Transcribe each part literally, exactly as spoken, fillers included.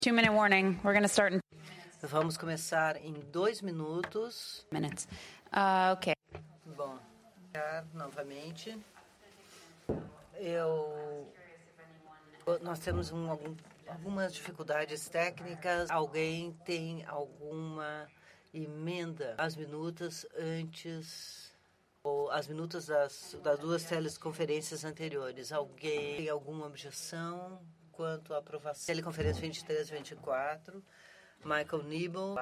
Two-minute warning. We're going to start in Vamos começar em dois minutos. minutes. Uh, okay. Bom, novamente. Eu, nós temos um, algum, algumas dificuldades técnicas. Alguém tem alguma emenda às minutas antes ou às minutas das, das duas teleconferências anteriores? Alguém tem alguma objeção quanto à aprovação? Teleconferência vinte e três e vinte e quatro. Michael Nibel.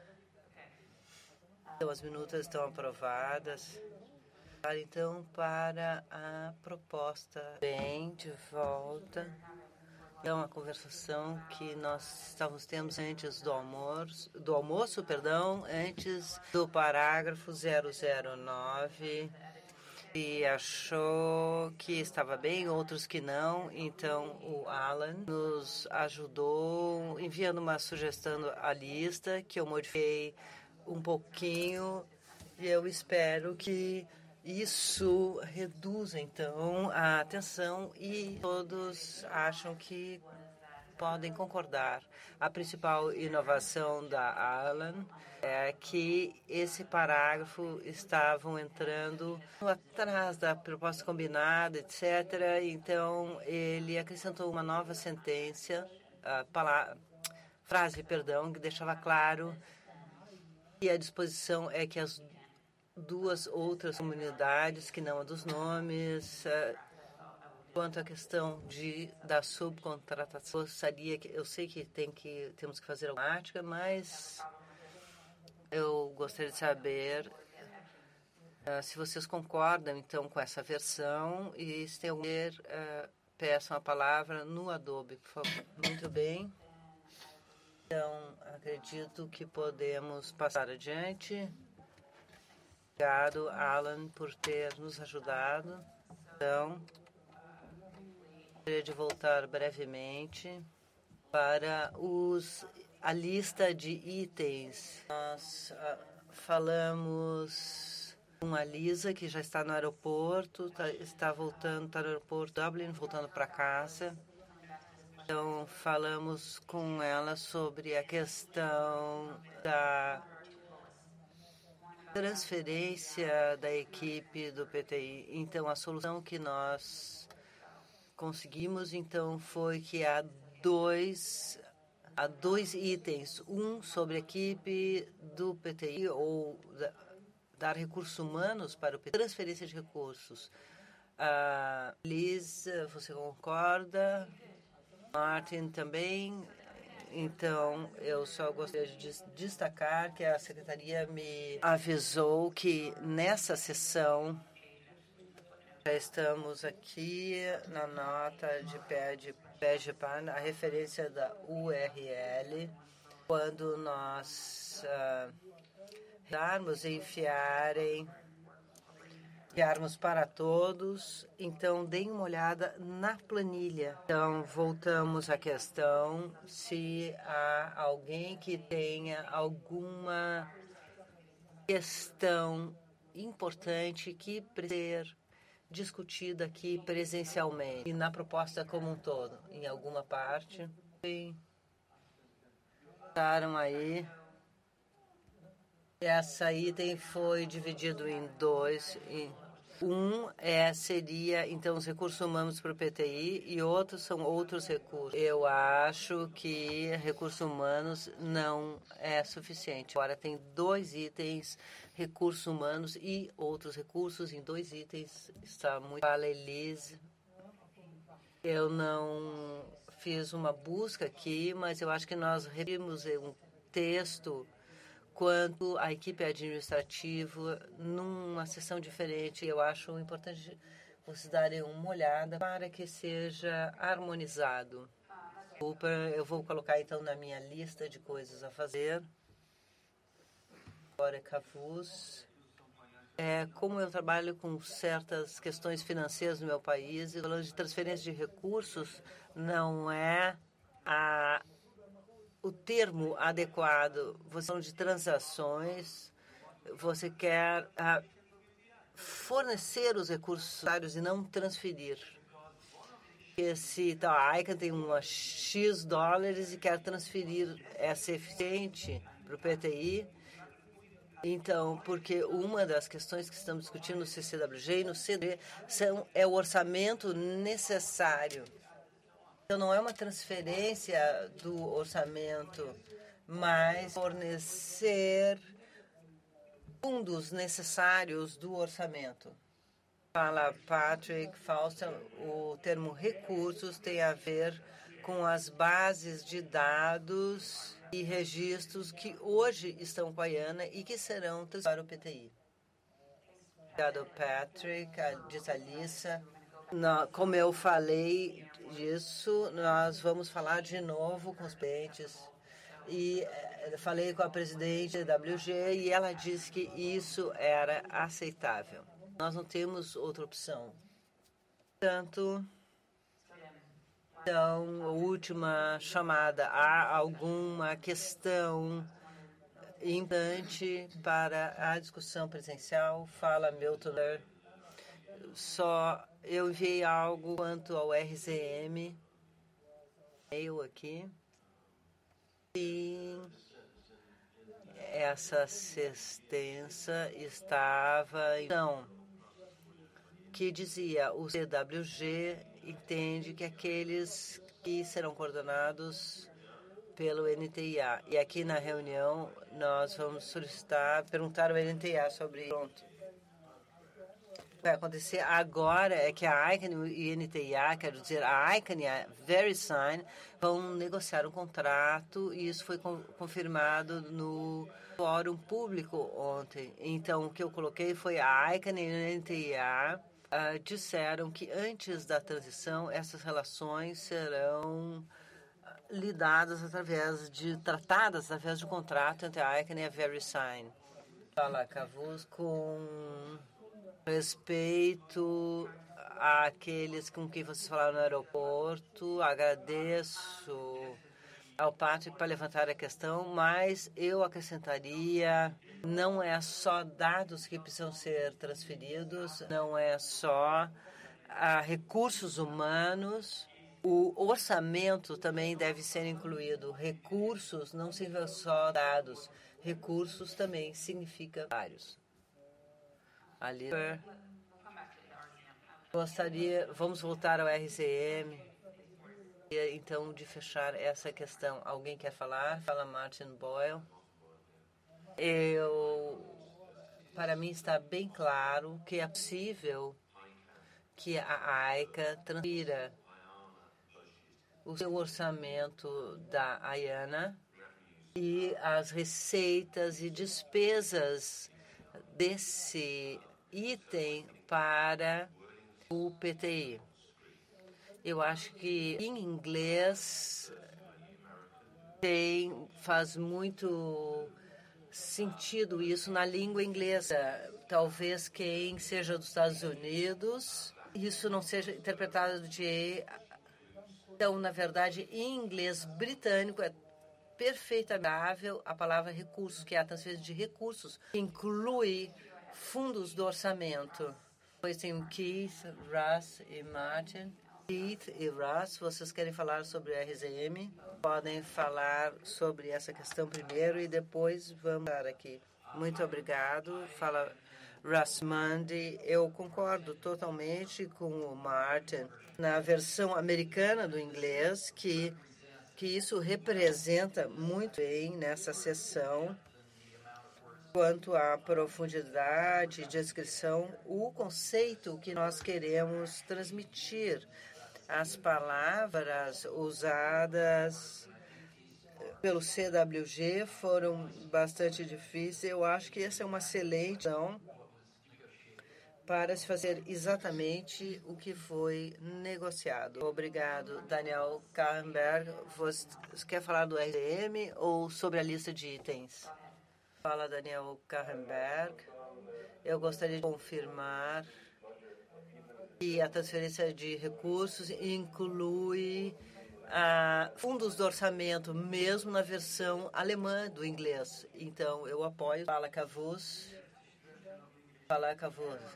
Então, as minutas estão aprovadas. Então, para a proposta. Bem, de volta. Então, a conversação que nós estávamos tendo antes do almoço, do almoço, perdão, antes do parágrafo zero zero nove. E achou que estava bem, outros que não. Então, o Alan nos ajudou enviando uma sugestão à lista que eu modifiquei um pouquinho e eu espero que isso reduza, então, a tensão e todos acham que podem concordar. A principal inovação da Alan é que esse parágrafo estavam entrando atrás da proposta combinada, etcétera. Então, ele acrescentou uma nova sentença, a palavra, frase, perdão, que deixava claro que a disposição é que as duas outras comunidades, que não a dos nomes, quanto à questão de da subcontratação, eu gostaria que eu sei que tem que temos que fazer a prática, mas eu gostaria de saber uh, se vocês concordam então com essa versão e se tem algum uh, peçam a palavra no Adobe, por favor. Muito bem. Então, acredito que podemos passar adiante. Obrigado, Alan, por ter nos ajudado. Então, gostaria de voltar brevemente para os, a lista de itens. Nós uh, falamos com a Lisa, que já está no aeroporto, tá, está voltando para o aeroporto Dublin, voltando para casa. Então, falamos com ela sobre a questão da transferência da equipe do P T I. Então, a solução que nós conseguimos, então, foi que há dois, há dois itens. Um sobre a equipe do P T I, ou da, dar recursos humanos para o P T I, transferência de recursos. Uh, Liz, você concorda? Martin também. Então, eu só gostaria de destacar que a secretaria me avisou que nessa sessão já estamos aqui na nota de PEGPAN, a referência da U R L, quando nós uh, darmos e enfiarem enviarmos para todos, então deem uma olhada na planilha. Então, voltamos à questão se há alguém que tenha alguma questão importante que precisa ser discutida aqui presencialmente e na proposta como um todo, em alguma parte. Sim. Estaram aí. Essa item foi dividido em dois. Em um é, seria, então, os recursos humanos para o P T I e outros são outros recursos. Eu acho que recursos humanos não é suficiente. Agora tem dois itens, recursos humanos e outros recursos em dois itens. Está muito... Fala, Elise. Eu não fiz uma busca aqui, mas eu acho que nós revimos um texto quanto à equipe administrativa numa sessão diferente. Eu acho importante vocês darem uma olhada para que seja harmonizado. Desculpa, eu vou colocar então na minha lista de coisas a fazer. Agora, Cavus. É, como eu trabalho com certas questões financeiras no meu país, e falando de transferência de recursos, não é a o termo adequado. Você fala de transações, você quer ah, fornecer os recursos necessários e não transferir. que se então, a ICANN tem uma X dólares e quer transferir essa eficiente para o P T I. Então, porque uma das questões que estamos discutindo no C C W G e no C D são, é o orçamento necessário. Então, não é uma transferência do orçamento, mas fornecer fundos necessários do orçamento. Fala Patrick Fausto, o termo recursos tem a ver com as bases de dados e registros que hoje estão com a IANA e que serão para o P T I. Obrigado, Patrick, disse a Alissa. Como eu falei disso, nós vamos falar de novo com os clientes. E falei com a presidente da W G e ela disse que isso era aceitável. Nós não temos outra opção. Portanto, então, última chamada. Há alguma questão importante para a discussão presencial? Fala, Milton. Só eu enviei algo quanto ao R Z M. E-mail aqui. E essa assistência estava, então, que dizia o C W G entende que aqueles que serão coordenados pelo N T I A. E aqui na reunião nós vamos solicitar, perguntar ao N T I A sobre pronto. O que vai acontecer agora é que a ICANN e o N T I A, quero dizer, a ICANN e a VeriSign vão negociar um contrato e isso foi confirmado no fórum público ontem. Então, o que eu coloquei foi a ICANN e o N T I A uh, disseram que antes da transição essas relações serão lidadas através de, tratadas através de um contrato entre a ICANN e a VeriSign. Fala, Cavus, com respeito àqueles com quem vocês falaram no aeroporto, agradeço ao Patrick para levantar a questão, mas eu acrescentaria, não é só dados que precisam ser transferidos, não é só ah, recursos humanos, o orçamento também deve ser incluído. Recursos não significa só dados, recursos também significa vários. Ali. Gostaria, vamos voltar ao R Z M, então, de fechar essa questão. Alguém quer falar? Fala Martin Boyle. Eu, para mim está bem claro que é possível que a ICA transfira o seu orçamento da IANA e as receitas e despesas desse item para o P T I. Eu acho que em inglês tem, faz muito sentido isso na língua inglesa. Talvez quem seja dos Estados Unidos, isso não seja interpretado de... Então, na verdade, em inglês britânico é perfeitamente a palavra recursos, que é a transferência de recursos, que inclui fundos do orçamento. Depois tem Keith, Russ e Martin. Keith e Russ, vocês querem falar sobre o R Z M? Podem falar sobre essa questão primeiro e depois vamos falar aqui. Muito obrigado. Fala Russ Mundy. Eu concordo totalmente com o Martin na versão americana do inglês, que, que isso representa muito bem nessa sessão. Quanto à profundidade, descrição, o conceito que nós queremos transmitir, as palavras usadas pelo C W G foram bastante difíceis. Eu acho que essa é uma excelente opção para se fazer exatamente o que foi negociado. Obrigado, Daniel Kahrenberg. Você quer falar do R Z M ou sobre a lista de itens? Fala, Daniel Kahrenberg. Eu gostaria de confirmar que a transferência de recursos inclui ah, fundos do orçamento, mesmo na versão alemã do inglês. Então, eu apoio. Fala, Cavus. Fala, Cavus.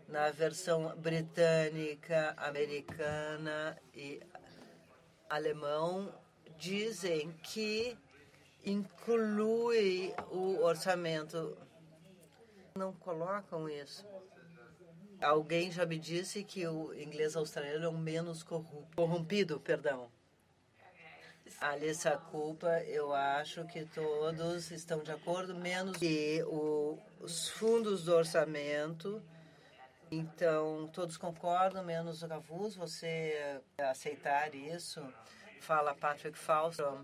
na versão britânica, americana e alemão, dizem que inclui o orçamento. Não colocam isso. Alguém já me disse que o inglês australiano é o menos corrompido, perdão. Alissa Culpa, eu acho que todos estão de acordo, menos que o, os fundos do orçamento. Então, todos concordam, menos o Cavus. Você aceitar isso? Fala Patrick Falstrom.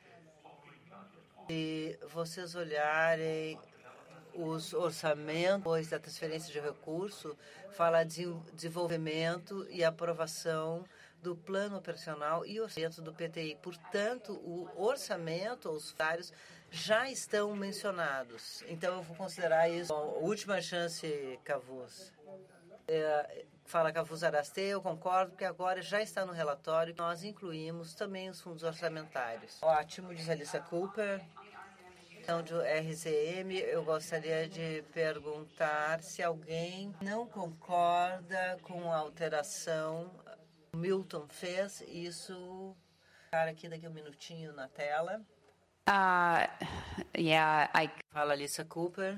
Se vocês olharem os orçamentos da transferência de recurso, fala de desenvolvimento e aprovação do plano operacional e orçamento do P T I. Portanto, o orçamento, os salários, já estão mencionados. Então, eu vou considerar isso a última chance, Cavus. É, fala Cavus Araste, eu concordo, porque agora já está no relatório. Nós incluímos também os fundos orçamentários. Ótimo, diz Alissa Cooper. Então, do R Z M, eu gostaria de perguntar se alguém não concorda com a alteração que o Milton fez. Isso, cara, aqui daqui a um minutinho na tela. Uh, yeah, I... Fala Alissa Cooper.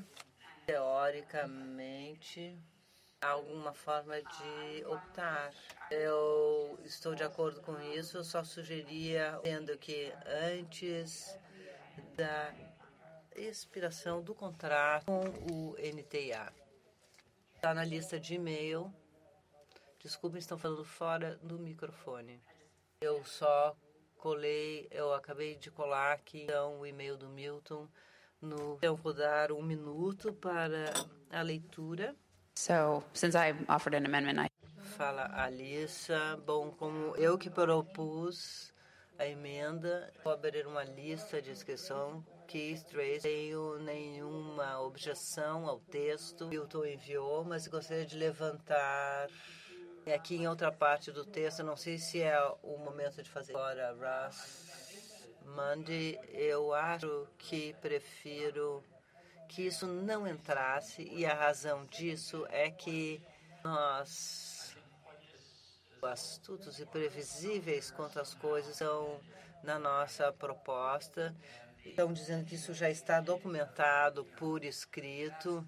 Teoricamente, há alguma forma de optar. Eu estou de acordo com isso, eu só sugeria, sendo que antes da expiração do contrato com o N T A. Está na lista de e-mail. Desculpem, estão falando fora do microfone. Eu só colei, eu acabei de colar aqui então, o e-mail do Milton. No, eu vou dar um minuto para a leitura. So, since I offered an amendment, I... Fala Alissa. Bom, como eu que propus a emenda, vou abrir uma lista de inscrição. Que não tenho nenhuma objeção ao texto que o Milton enviou, mas gostaria de levantar aqui em outra parte do texto, não sei se é o momento de fazer agora, Russ Mundy, eu acho que prefiro que isso não entrasse, e a razão disso é que nós, astutos e previsíveis quanto às coisas, estão na nossa proposta. Estão dizendo que isso já está documentado por escrito.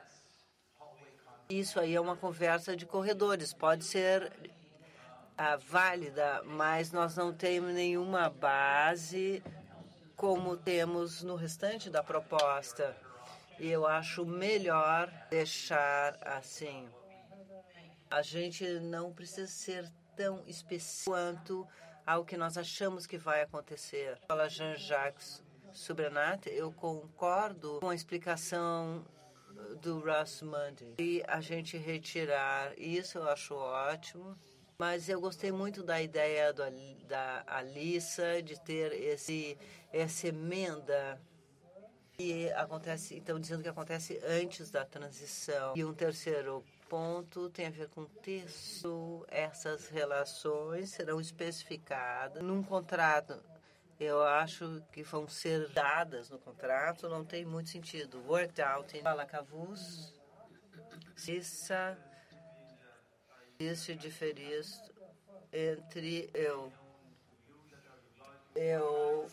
Isso aí é uma conversa de corredores. Pode ser ah, válida, mas nós não temos nenhuma base como temos no restante da proposta. E eu acho melhor deixar assim. A gente não precisa ser tão específico quanto ao que nós achamos que vai acontecer. Fala Jean-Jacques Subranat, eu concordo com a explicação do Russ Mundy. E a gente retirar isso, eu acho ótimo. Mas eu gostei muito da ideia do, da Alissa de ter esse, essa emenda que acontece, então dizendo que acontece antes da transição. E um terceiro ponto tem a ver com o texto. Essas relações serão especificadas num contrato. Eu acho que vão ser dadas no contrato, não tem muito sentido. Worked out in Palacavus, Cissa, existe diferença entre eu. Eu.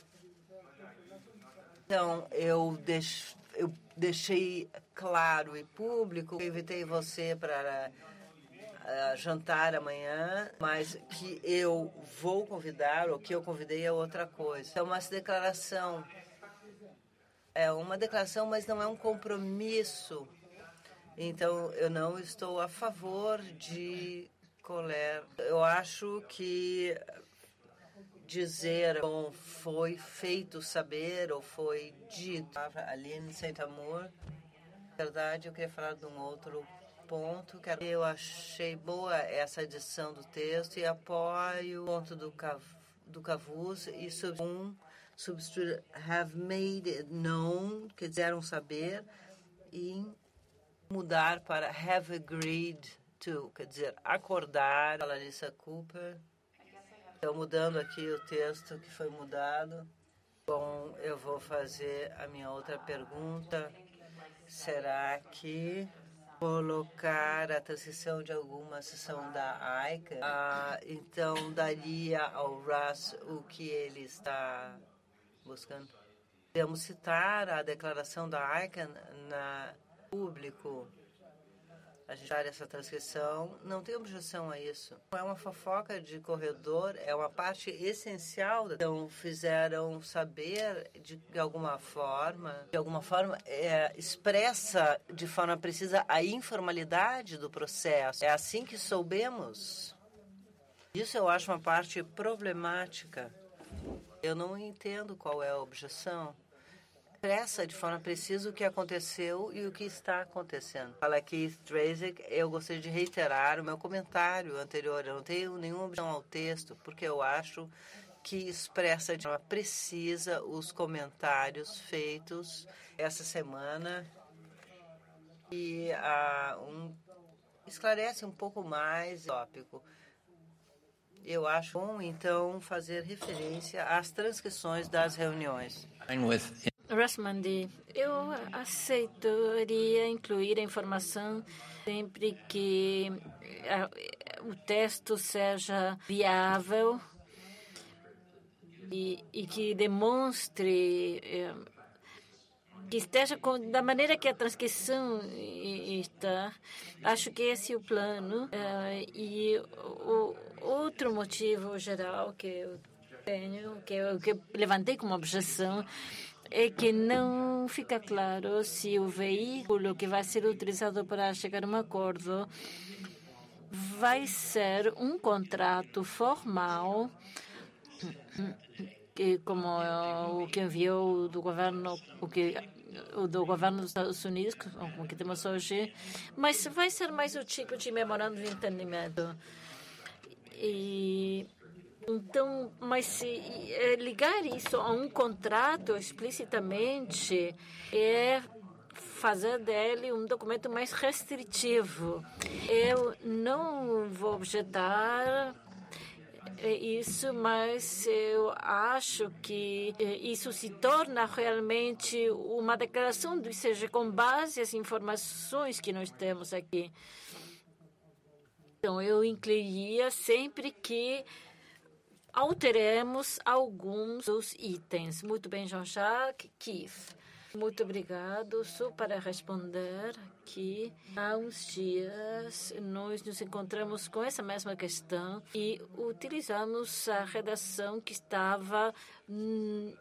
Então, eu, deix, eu deixei claro e público, eu invitei você para Uh, jantar amanhã, mas que eu vou convidar, ou que eu convidei é outra coisa. É uma declaração. É uma declaração, mas não é um compromisso. Então, eu não estou a favor de colher. Eu acho que dizer, bom, foi feito saber, ou foi dito. Aline Saint-Amour. Na verdade, eu queria falar de um outro ponto. Eu achei boa essa edição do texto e apoio o ponto do, Cav, do Cavus e sub, um substituir have made it known, que quiseram saber, e mudar para have agreed to, quer dizer, acordar. A Alissa Cooper. Então, mudando aqui o texto que foi mudado. Bom, eu vou fazer a minha outra pergunta. Será que colocar a transição de alguma sessão da I C A N, ah, então daria ao Russ o que ele está buscando. Podemos citar a declaração da I C A N na público. A gente dar essa transcrição, não tem objeção a isso. Não é uma fofoca de corredor, é uma parte essencial. Então, fizeram saber de, de alguma forma, de alguma forma, é, expressa de forma precisa a informalidade do processo. É assim que soubemos. Isso eu acho uma parte problemática. Eu não entendo qual é a objeção. Expressa de forma precisa o que aconteceu e o que está acontecendo. Fala aqui, Strazik, eu gostaria de reiterar o meu comentário anterior. Eu não tenho nenhuma objeção ao texto, porque eu acho que expressa de forma precisa os comentários feitos essa semana e uh, um, esclarece um pouco mais o tópico. Eu acho bom, então, fazer referência às transcrições das reuniões. Rasmandi, eu aceitaria incluir a informação sempre que o texto seja viável e, e que demonstre, que esteja com, da maneira que a transcrição está. Acho que esse é o plano. E o outro motivo geral que eu tenho, que eu, que eu levantei como objeção, é que não fica claro se o veículo que vai ser utilizado para chegar a um acordo vai ser um contrato formal, que, como o que enviou do governo, o que o do governo dos Estados Unidos, como que temos hoje, mas vai ser mais o tipo de memorando de entendimento. E então, mas se ligar isso a um contrato explicitamente é fazer dele um documento mais restritivo. Eu não vou objetar isso, mas eu acho que isso se torna realmente uma declaração do I C G com base nas informações que nós temos aqui. Então, eu incluiria sempre que alteremos alguns dos itens. Muito bem, Jean-Jacques. Keith. Muito obrigado. Só para responder que há uns dias nós nos encontramos com essa mesma questão e utilizamos a redação que estava hum,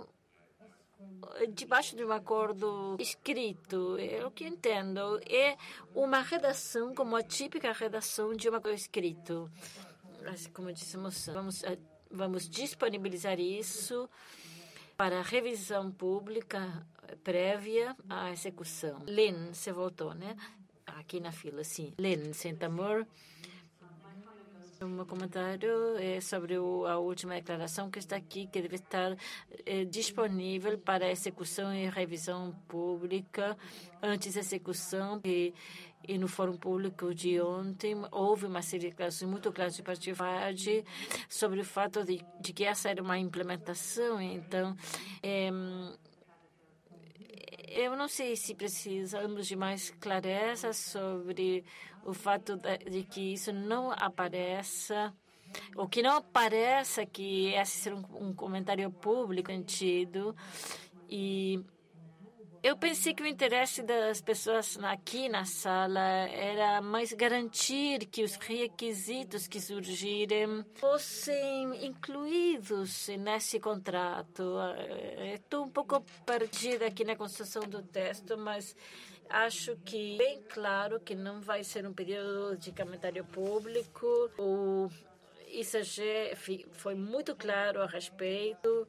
debaixo de um acordo escrito. É o que entendo. É uma redação como a típica redação de um acordo escrito. Assim como dissemos, vamos, vamos disponibilizar isso para revisão pública prévia à execução. Lynn, você voltou, né? Aqui na fila, sim. Lynn, Sentamor. Um comentário é sobre o, a última declaração que está aqui, que deve estar é, disponível para execução e revisão pública antes da execução. E, E no Fórum Público de ontem, houve uma série de declarações muito claras de partidário sobre o fato de, de que essa era uma implementação. Então, é, eu não sei se precisamos de mais clareza sobre o fato de, de que isso não apareça, ou que não apareça que esse ser um, um comentário público sentido. E eu pensei que o interesse das pessoas aqui na sala era mais garantir que os requisitos que surgirem fossem incluídos nesse contrato. Estou um pouco perdida aqui na construção do texto, mas acho que bem claro que não vai ser um período de comentário público. O I C G foi muito claro a respeito.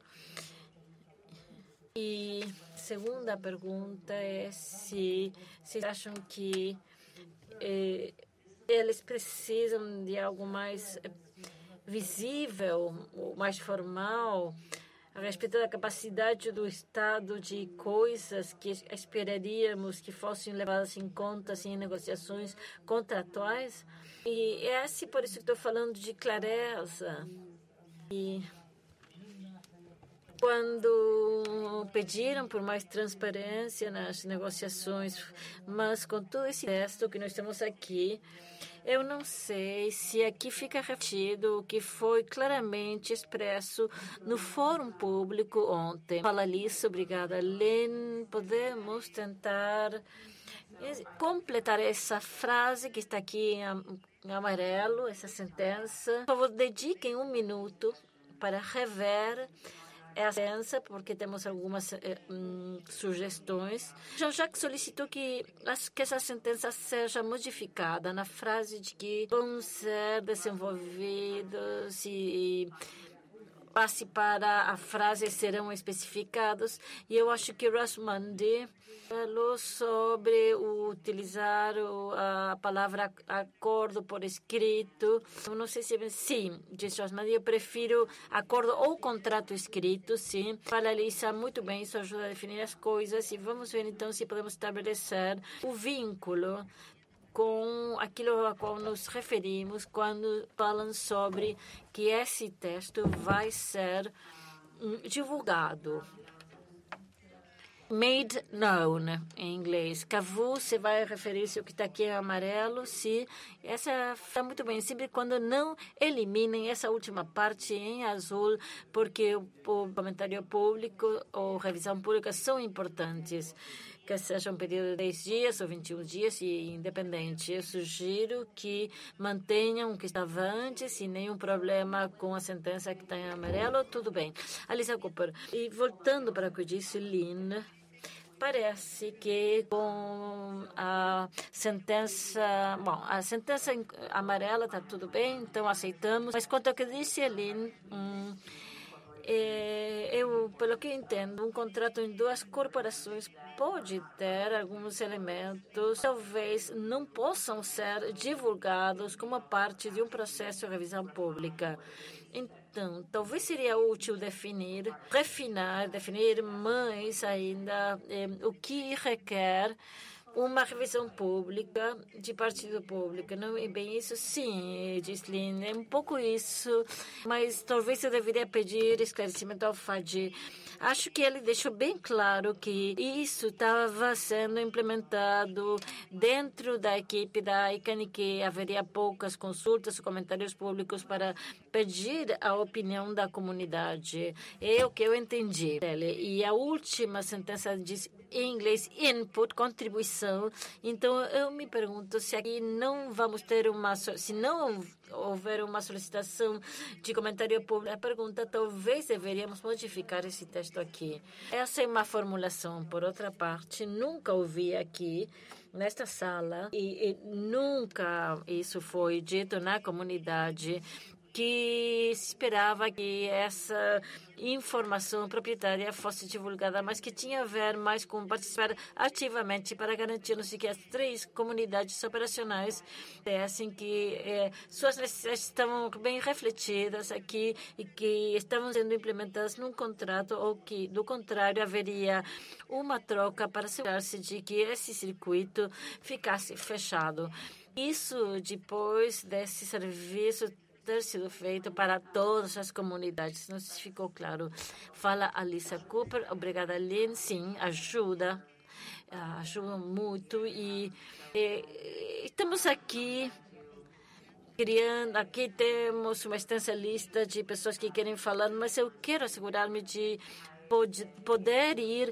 E segunda pergunta é se, se acham que eh, eles precisam de algo mais visível, mais formal, a respeito da capacidade do Estado de coisas que esperaríamos que fossem levadas em conta assim, em negociações contratuais. E é assim, por isso que estou falando de clareza. E quando pediram por mais transparência nas negociações, mas com todo esse texto que nós temos aqui, eu não sei se aqui fica refletido o que foi claramente expresso no Fórum Público ontem. Fala Alice, obrigada, Lynn. Podemos tentar completar essa frase que está aqui em em amarelo, essa sentença. Por favor, dediquem um minuto para rever essa sentença, porque temos algumas eh, hum, sugestões. Jean-Jacques solicitou que, que essa sentença seja modificada na frase de que vão ser desenvolvidos e passe para a frase serão especificados. E eu acho que Rosmandi falou sobre o utilizar a palavra acordo por escrito. Eu não sei se... Sim, diz Rosmandi, eu prefiro acordo ou contrato escrito, sim. Fala Lisa, muito bem, isso ajuda a definir as coisas. E vamos ver então se podemos estabelecer o vínculo com aquilo a qual nos referimos quando falam sobre que esse texto vai ser divulgado. Made known, em inglês. Cavu, você vai referir-se ao que está aqui em amarelo, se essa está muito bem, sempre quando não eliminem essa última parte em azul, porque o, o comentário público ou revisão pública são importantes. Que seja um período de dez dias ou vinte e um dias e independente. Eu sugiro que mantenham o que estava antes e nenhum problema com a sentença que está em amarelo, tudo bem. Alisa Cooper, e voltando para o que disse Lynn, parece que com a sentença, bom, a sentença amarela está tudo bem, então aceitamos, mas quanto ao que disse Lynn, hum, É, eu, pelo que entendo, um contrato em duas corporações pode ter alguns elementos, talvez não possam ser divulgados como parte de um processo de revisão pública. Então, talvez seria útil definir, refinar, definir mais ainda eh, o que requer uma revisão pública de partido público. Não é bem isso? Sim, Gislin, é um pouco isso, mas talvez eu deveria pedir esclarecimento ao Fadi. Acho que ele deixou bem claro que isso estava sendo implementado dentro da equipe da I C A N, que haveria poucas consultas, comentários públicos para pedir a opinião da comunidade. É o que eu entendi dele. E a última sentença diz em inglês input, contribuição. Então, eu me pergunto se aqui não vamos ter uma... Se não houver uma solicitação de comentário público, a pergunta, talvez deveríamos modificar esse texto aqui. Essa é uma formulação. Por outra parte, nunca ouvi aqui nesta sala e, e nunca isso foi dito na comunidade que se esperava que essa informação proprietária fosse divulgada, mas que tinha a ver mais com participar ativamente para garantirmos que as três comunidades operacionais dessem que eh, suas necessidades estavam bem refletidas aqui e que estavam sendo implementadas num contrato, ou que, do contrário, haveria uma troca para assegurar-se de que esse circuito ficasse fechado. Isso, depois desse serviço ter sido feito para todas as comunidades. Não sei se ficou claro. Fala Alisa Cooper. Obrigada, Lynn. Sim, ajuda. Ajuda muito. E, e estamos aqui criando. Aqui temos uma extensa lista de pessoas que querem falar, mas eu quero assegurar-me de poder ir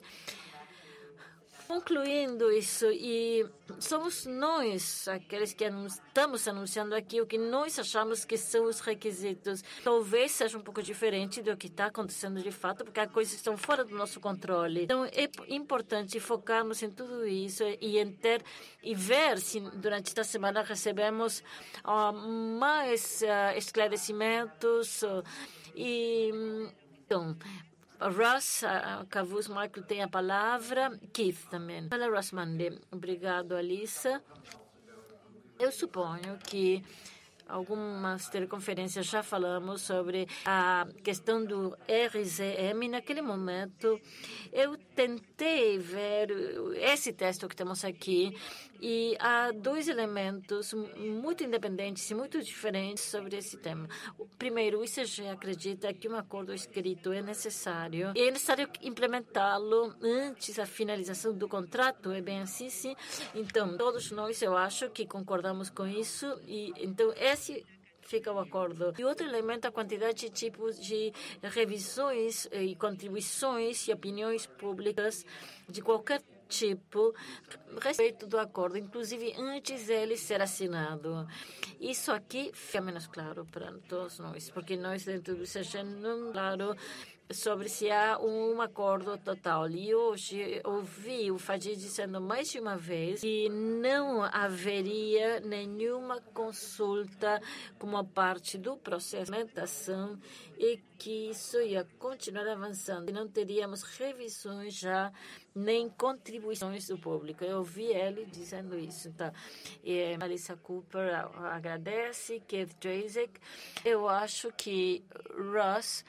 concluindo isso, e somos nós, aqueles que anun estamos anunciando aqui o que nós achamos que são os requisitos. Talvez seja um pouco diferente do que está acontecendo de fato, porque as coisas estão fora do nosso controle. Então, é importante focarmos em tudo isso e, em ter, e ver se durante esta semana recebemos uh, mais uh, esclarecimentos. Uh, e, então, Ross, Cavus, Michael tem a palavra. Keith também. Fala, Ross Mande. Obrigado, Alissa. Eu suponho que algumas teleconferências já falamos sobre a questão do R Z M. Naquele momento, eu tentei ver esse texto que temos aqui e há dois elementos muito independentes e muito diferentes sobre esse tema. Primeiro, o I C G acredita que um acordo escrito é necessário e é necessário implementá-lo antes da finalização do contrato. É bem assim, sim. Então, todos nós, eu acho que concordamos com isso e então esse fica o acordo. E outro elemento, a quantidade de tipos de revisões e contribuições e opiniões públicas de qualquer tipo a respeito do acordo, inclusive antes dele ser assinado. Isso aqui fica menos claro para todos nós, porque nós dentro do I C G não é claro sobre se há um acordo total. E hoje ouvi o Fadi dizendo mais de uma vez que não haveria nenhuma consulta como parte do processo de implementação e que isso ia continuar avançando. E não teríamos revisões já, nem contribuições do público. Eu ouvi ele dizendo isso. Então, e Melissa Cooper agradece, Keith Drazek. Eu acho que Ross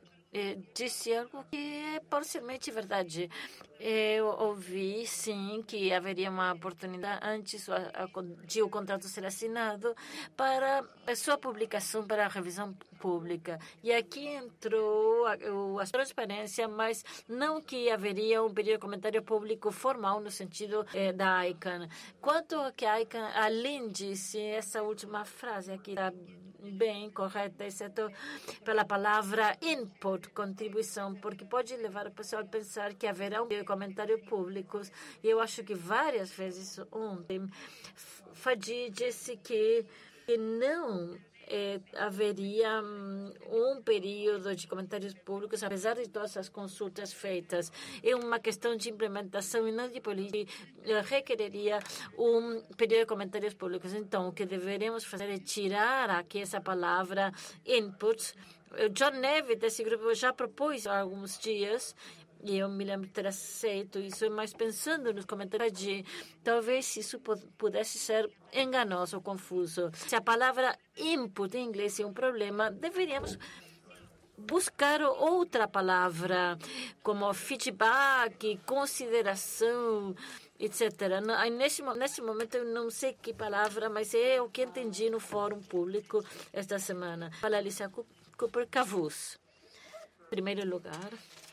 disse algo que é parcialmente verdade. Eu ouvi, sim, que haveria uma oportunidade antes de o contrato ser assinado para a sua publicação para a revisão pública. E aqui entrou a, a transparência, mas não que haveria um período de comentário público formal no sentido eh, da I C A N. Quanto a que a I C A N, além disse, essa última frase aqui está bem correta, exceto pela palavra input, contribuição, porque pode levar o pessoal a pensar que haverá um comentário público. E eu acho que várias vezes ontem Fadi disse que, que não eh, haveria um período de comentários públicos, apesar de todas as consultas feitas. É uma questão de implementação e não de política. Requereria um período de comentários públicos. Então, o que deveremos fazer é tirar aqui essa palavra input. O John Nevitt, desse grupo, já propôs há alguns dias, e eu me lembro de ter aceito isso, mas pensando nos comentários de talvez isso pudesse ser enganoso ou confuso. Se a palavra input em inglês é um problema, deveríamos buscar outra palavra, como feedback, consideração, etcétera. Nesse, nesse momento, eu não sei que palavra, mas é o que entendi no fórum público esta semana. Fala, Alicia Cooper Cavus. Em primeiro lugar,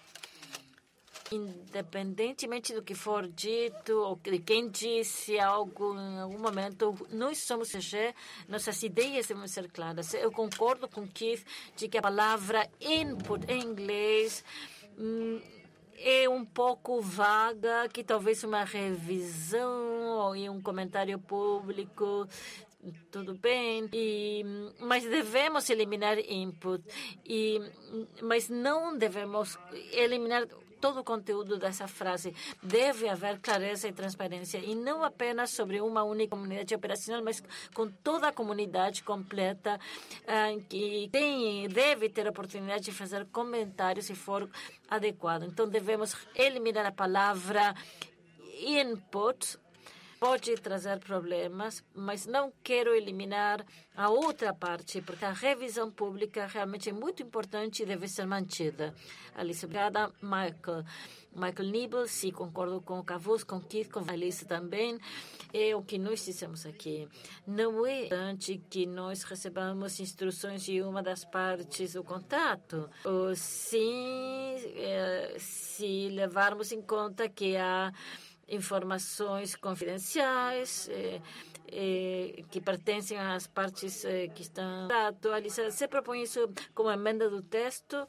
independentemente do que for dito ou de quem disse algo em algum momento, nós somos C G, nossas ideias devem ser claras. Eu concordo com Keith de que a palavra input em inglês hum, é um pouco vaga, que talvez uma revisão ou um comentário público, tudo bem, e, mas devemos eliminar input, e, mas não devemos eliminar todo o conteúdo dessa frase. Deve haver clareza e transparência, e não apenas sobre uma única comunidade operacional, mas com toda a comunidade completa, uh, que tem, deve ter a oportunidade de fazer comentários se for adequado. Então, devemos eliminar a palavra input. Pode trazer problemas, mas não quero eliminar a outra parte, porque a revisão pública realmente é muito importante e deve ser mantida. Alice, obrigada, Michael. Michael Nibel, sim, concordo com o Cavus, com o Keith, com a Alice também. É o que nós dissemos aqui. Não é importante que nós recebamos instruções de uma das partes do contrato. Ou sim, é, se levarmos em conta que há informações confidenciais eh, eh, que pertencem às partes eh, que estão... Alice, você propõe isso como emenda do texto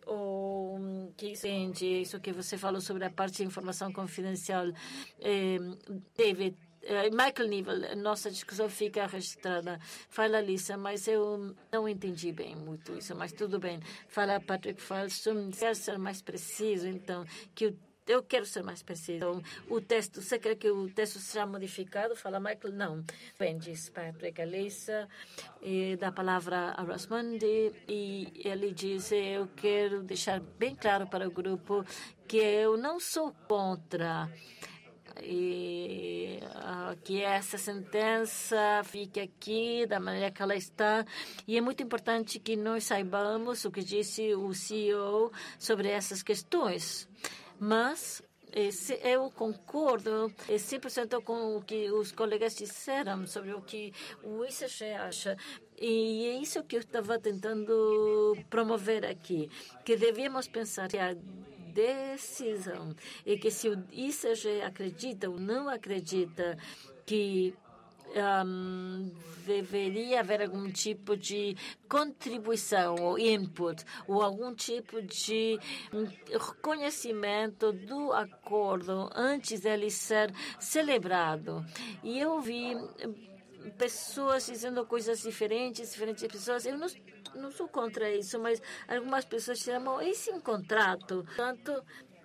ou que isso, isso que você falou sobre a parte de informação confidencial? Eh, David, eh, Michael Nivel, nossa discussão fica registrada. Fala, Lisa, mas eu não entendi bem muito isso, mas tudo bem. Fala, Patrick Falson, quer ser mais preciso, então, que o Eu quero ser mais preciso. Então, o texto, você quer que o texto seja modificado? Fala, Michael, não. Bem, diz Patrick, Alissa, e dá a palavra a Rosmundi, e ele diz, eu quero deixar bem claro para o grupo que eu não sou contra e uh, que essa sentença fique aqui da maneira que ela está. E é muito importante que nós saibamos o que disse o C E O sobre essas questões. Mas eu concordo cem por cento com o que os colegas disseram sobre o que o I C G acha. E é isso que eu estava tentando promover aqui, que devíamos pensar que a decisão é que se o I C G acredita ou não acredita que Um, deveria haver algum tipo de contribuição ou input ou algum tipo de reconhecimento do acordo antes dele ser celebrado. E eu vi pessoas dizendo coisas diferentes, diferentes pessoas. Eu não, não sou contra isso, mas algumas pessoas chamam esse um contrato. Tanto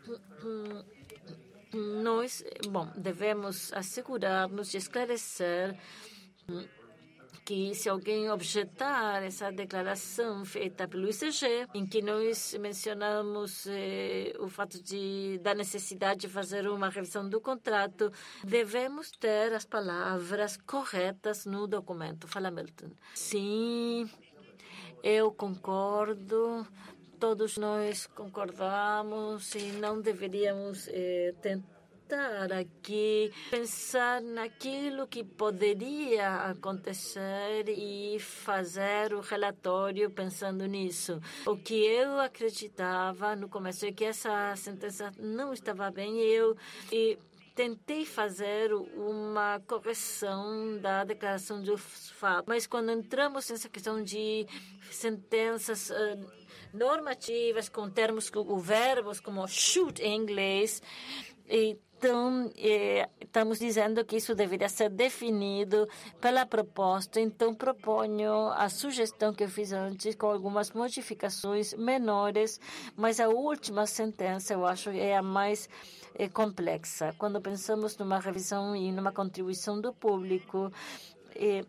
nós, bom, devemos assegurar-nos de esclarecer que se alguém objetar essa declaração feita pelo I C G, em que nós mencionamos eh, o fato de da necessidade de fazer uma revisão do contrato, devemos ter as palavras corretas no documento. Fala, Milton. Sim, eu concordo. Todos nós concordamos e não deveríamos eh, tentar aqui pensar naquilo que poderia acontecer e fazer o relatório pensando nisso. O que eu acreditava no começo é que essa sentença não estava bem. Eu e tentei fazer uma correção da declaração dos fatos, mas quando entramos nessa questão de sentenças uh, normativas com termos com verbos como shoot em inglês, então eh, estamos dizendo que isso deveria ser definido pela proposta. Então proponho a sugestão que eu fiz antes com algumas modificações menores, mas a última sentença eu acho é a mais é complexa. Quando pensamos numa revisão e numa contribuição do público, é,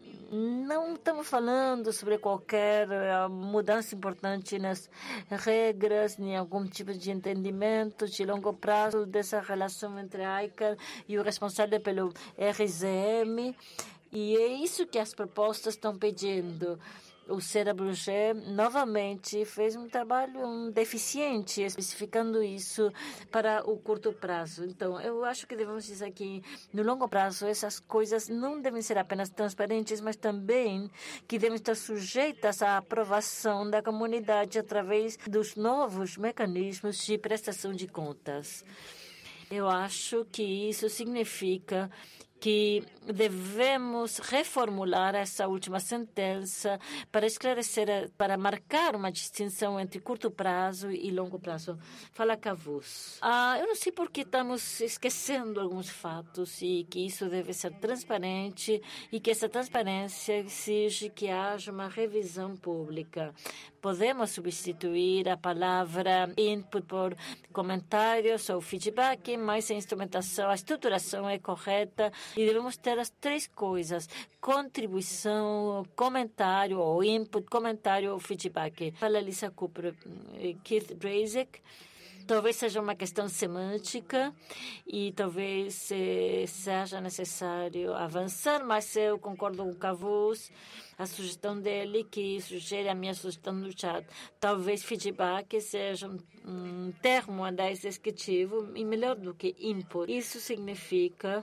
não estamos falando sobre qualquer uh, mudança importante nas regras, nem algum tipo de entendimento de longo prazo dessa relação entre a I C A R e o responsável pelo R Z M. E é isso que as propostas estão pedindo. O Sera Bruget novamente fez um trabalho um deficiente, especificando isso para o curto prazo. Então, eu acho que devemos dizer que, no longo prazo, essas coisas não devem ser apenas transparentes, mas também que devem estar sujeitas à aprovação da comunidade através dos novos mecanismos de prestação de contas. Eu acho que isso significa que devemos reformular essa última sentença para esclarecer, para marcar uma distinção entre curto prazo e longo prazo. Fala, Cavus. Ah, eu não sei por que estamos esquecendo alguns fatos e que isso deve ser transparente e que essa transparência exige que haja uma revisão pública. Podemos substituir a palavra input por comentários ou feedback, mas a instrumentação, a estruturação é correta e devemos ter as três coisas: contribuição, comentário ou input, comentário ou feedback. Fala Lisa Cooper, Keith Drazek. Talvez seja uma questão semântica e talvez eh, seja necessário avançar, mas eu concordo com o Cavus, a sugestão dele, que sugere a minha sugestão no chat. Talvez feedback seja um, um termo a dar descritivo e melhor do que input. Isso significa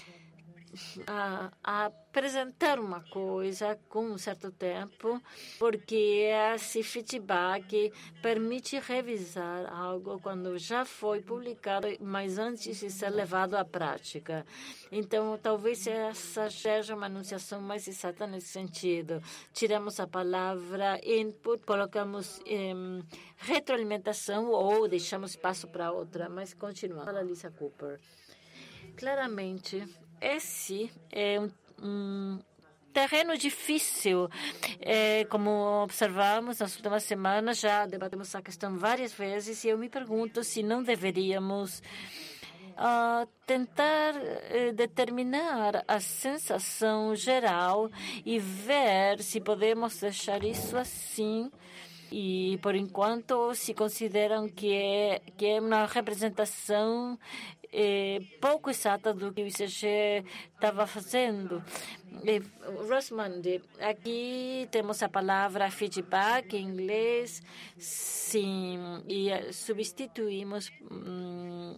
A, a apresentar uma coisa com um certo tempo, porque esse feedback permite revisar algo quando já foi publicado, mas antes de ser levado à prática. Então, talvez essa seja uma anunciação mais exata nesse sentido. Tiramos a palavra input, colocamos em retroalimentação ou deixamos espaço para outra, mas continuamos. Fala, Lisa Cooper. Claramente, esse é um, um terreno difícil. É, como observamos nas últimas semanas, já debatemos essa questão várias vezes e eu me pergunto se não deveríamos uh, tentar uh, determinar a sensação geral e ver se podemos deixar isso assim E, por enquanto, se consideram que é, que é uma representação é, pouco exata do que o I C G estava fazendo. E, Rosmond, aqui temos a palavra feedback em inglês, sim, e substituímos hum,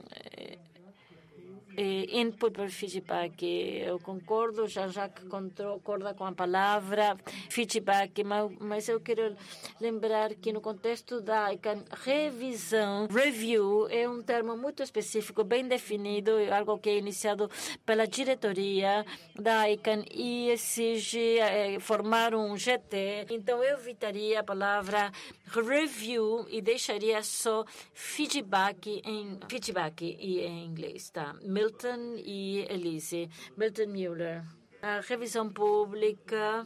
input por feedback. Eu concordo, já já concorda com a palavra feedback, mas eu quero lembrar que no contexto da I C A N, revisão, review, é um termo muito específico, bem definido, algo que é iniciado pela diretoria da I C A N e exige é, formar um G T. Então, eu evitaria a palavra review e deixaria só feedback em feedback e em inglês, tá? Milton e Elise. Milton Mueller. A revisão pública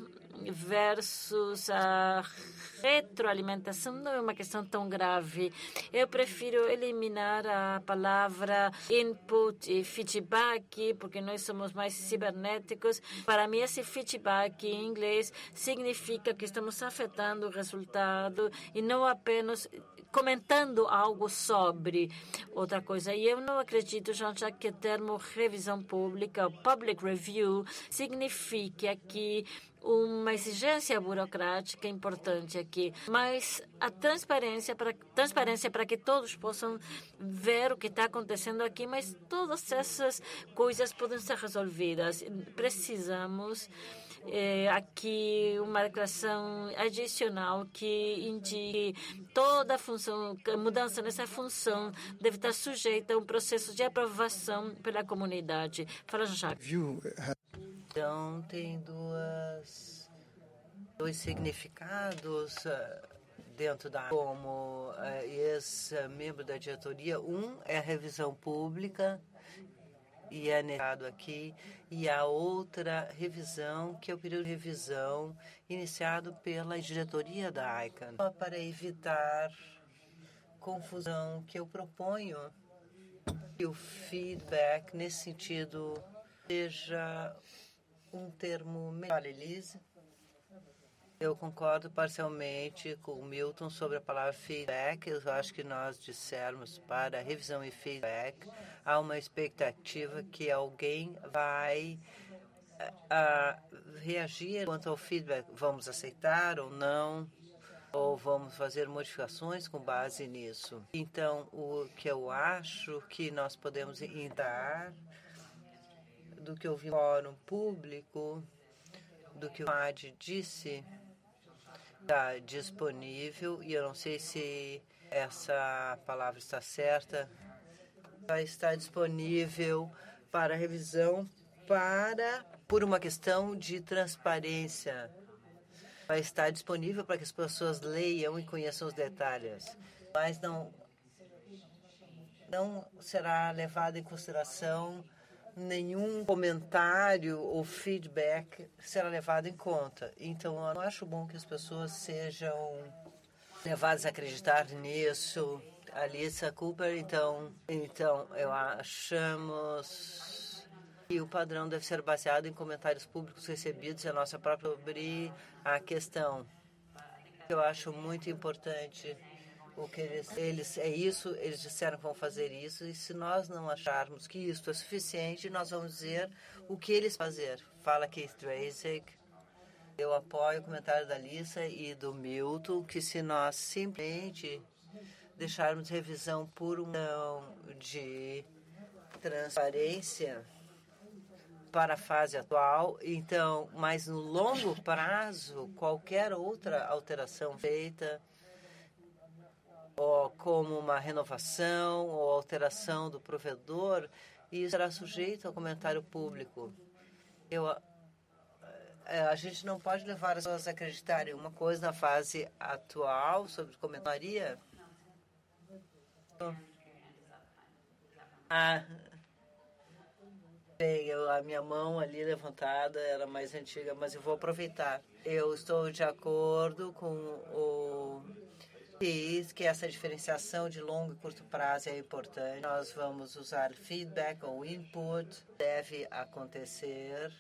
versus a retroalimentação não é uma questão tão grave. Eu prefiro eliminar a palavra input e feedback, porque nós somos mais cibernéticos. Para mim, esse feedback em inglês significa que estamos afetando o resultado e não apenas comentando algo sobre outra coisa. E eu não acredito, já que o termo revisão pública, public review, significa que uma exigência burocrática importante aqui, mas a transparência para transparência para que todos possam ver o que está acontecendo aqui, mas todas essas coisas podem ser resolvidas. Precisamos É, aqui uma declaração adicional que indique toda a função, a mudança nessa função deve estar sujeita a um processo de aprovação pela comunidade. Fala, Jacques. Então, tem duas, dois significados uh, dentro da como uh, ex-membro da diretoria. Um é a revisão pública, e é negado aqui, e a outra revisão, que é o período de revisão iniciado pela diretoria da I C A N. Para evitar confusão, que eu proponho que o feedback, nesse sentido, seja um termo melhor. Elise? Eu concordo parcialmente com o Milton sobre a palavra feedback. Eu acho que nós dissermos para revisão e feedback, há uma expectativa que alguém vai a, reagir quanto ao feedback. Vamos aceitar ou não, ou vamos fazer modificações com base nisso. Então, o que eu acho que nós podemos dar do que eu vi no fórum público, do que o A D disse, está disponível, e eu não sei se essa palavra está certa, vai estar disponível para revisão para, por uma questão de transparência. Vai estar disponível para que as pessoas leiam e conheçam os detalhes, mas não, não será levado em consideração nenhum comentário ou feedback será levado em conta. Então, eu não acho bom que as pessoas sejam levadas a acreditar nisso. Alissa Cooper, então, então eu achamos que o padrão deve ser baseado em comentários públicos recebidos e a nossa própria sobre a questão. Eu acho muito importante o que eles, eles é isso, eles disseram que vão fazer isso, e se nós não acharmos que isso é suficiente, nós vamos dizer o que eles fazer. Fala Keith Drazek. Eu apoio o comentário da Alissa e do Milton, que se nós simplesmente deixarmos revisão por um de transparência para a fase atual, então, mas no longo prazo, qualquer outra alteração feita, ou como uma renovação ou alteração do provedor, isso será sujeito ao comentário público. Eu, a gente não pode levar as pessoas a acreditarem uma coisa na fase atual sobre comentaria. Ah, bem, eu, a minha mão ali levantada era mais antiga, mas eu vou aproveitar. Eu estou de acordo com o que essa diferenciação de longo e curto prazo é importante. Nós vamos usar feedback ou input, deve acontecer,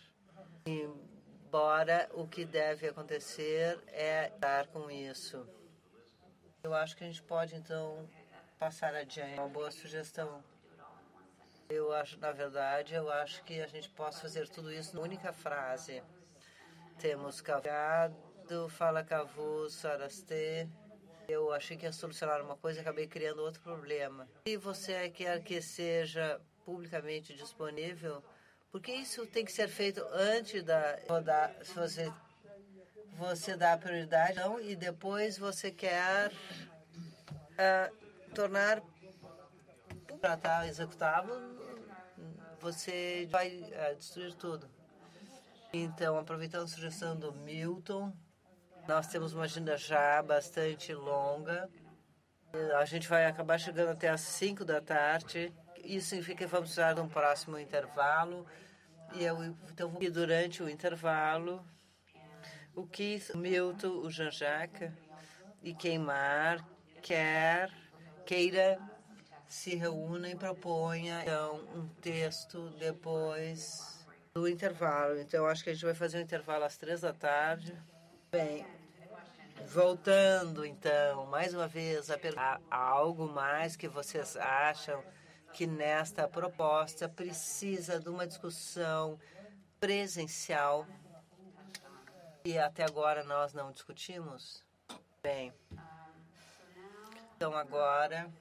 embora o que deve acontecer é dar com isso. Eu acho que a gente pode, então, passar adiante. Uma boa sugestão. Eu acho, na verdade, eu acho que a gente pode fazer tudo isso numa única frase. Temos cavado, fala cavu, sarastê. Eu achei que ia solucionar uma coisa e acabei criando outro problema. Se você quer que seja publicamente disponível, porque isso tem que ser feito antes da rodar, se você você dá prioridade não, e depois você quer uh, tornar para estar executável, você vai uh, destruir tudo. Então, aproveitando a sugestão do Milton, nós temos uma agenda já bastante longa. A gente vai acabar chegando até às cinco da tarde. Isso significa que vamos precisar de um próximo intervalo. E eu, então, durante o intervalo, o Keith, o Milton, o Jean-Jacques e quem mais quer, queira, se reúna e proponha então, um texto depois do intervalo. Então, acho que a gente vai fazer um intervalo às três da tarde. Bem, voltando então, mais uma vez, a perguntar algo mais que vocês acham que nesta proposta precisa de uma discussão presencial e até agora nós não discutimos? Bem, então agora,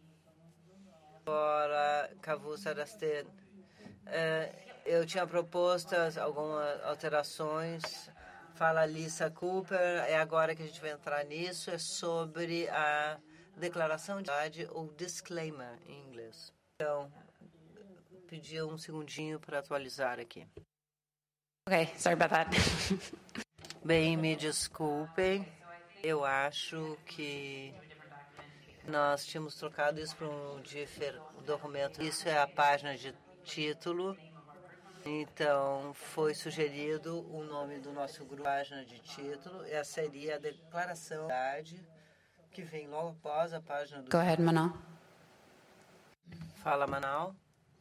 para Cavu Sarastê, eu tinha proposto algumas alterações. Fala Lisa Cooper, é agora que a gente vai entrar nisso, é sobre a declaração de idade ou disclaimer em inglês. Então, pedi um segundinho para atualizar aqui. Okay, sorry about that. Bem, me desculpem, eu acho que nós tínhamos trocado isso para um difer- documento. Isso é a página de título. Então, foi sugerido o nome do nosso grupo, página de título. Essa seria a declaração de idade, que vem logo após a página do... Go ahead, Manal. Fala, Manal.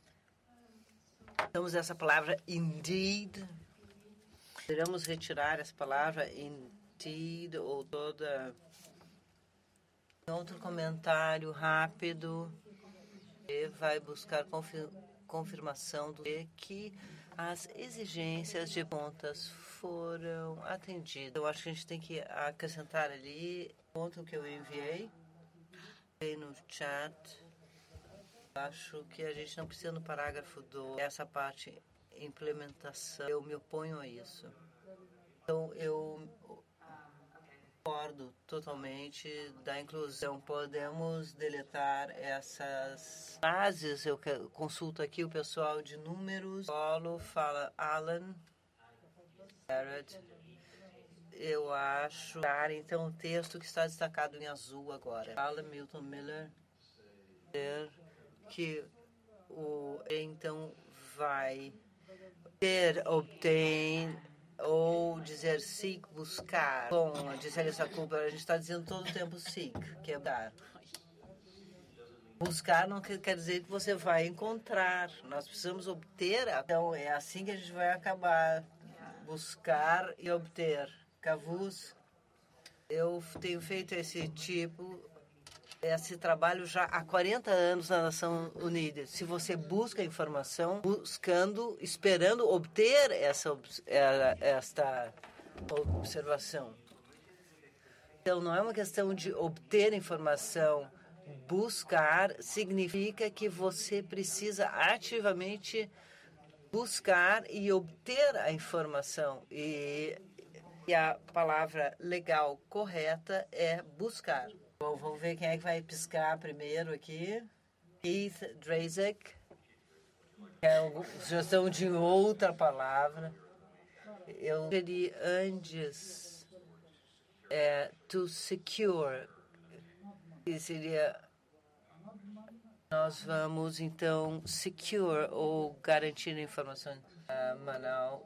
Temos essa palavra indeed. Poderíamos retirar essa palavra indeed ou toda... Outro comentário rápido. E vai buscar confir... confirmação do que as exigências de contas foram atendidas. Eu acho que a gente tem que acrescentar ali o ponto que eu enviei no chat. Acho que a gente não precisa no parágrafo do essa parte implementação. Eu me oponho a isso. Então eu concordo totalmente da inclusão. Podemos deletar essas frases. Eu consulto aqui o pessoal de números. Paulo fala Alan. Jared. Eu acho. Então, o texto que está destacado em azul agora. Alan Milton Miller. Que o então vai ter, obtain. Ou dizer seek, buscar. Bom, disse a Lisa Cooper, a gente está dizendo todo o tempo seek, que é dar. Buscar não quer dizer que você vai encontrar. Nós precisamos obter. Então, é assim que a gente vai acabar. Buscar e obter. Cavus, eu tenho feito esse tipo, esse trabalho já há quarenta anos na Nação Unida. Se você busca informação, buscando, esperando obter essa, esta observação. Então, não é uma questão de obter informação. Buscar significa que você precisa ativamente buscar e obter a informação. E, e a palavra legal correta é buscar. Bom, vamos ver quem é que vai piscar primeiro aqui. Keith Drazek. É uma sugestão de outra palavra. Eu sugeri antes é, to secure. Que seria... Nós vamos, então, secure ou garantir a informação. Uh, Manal.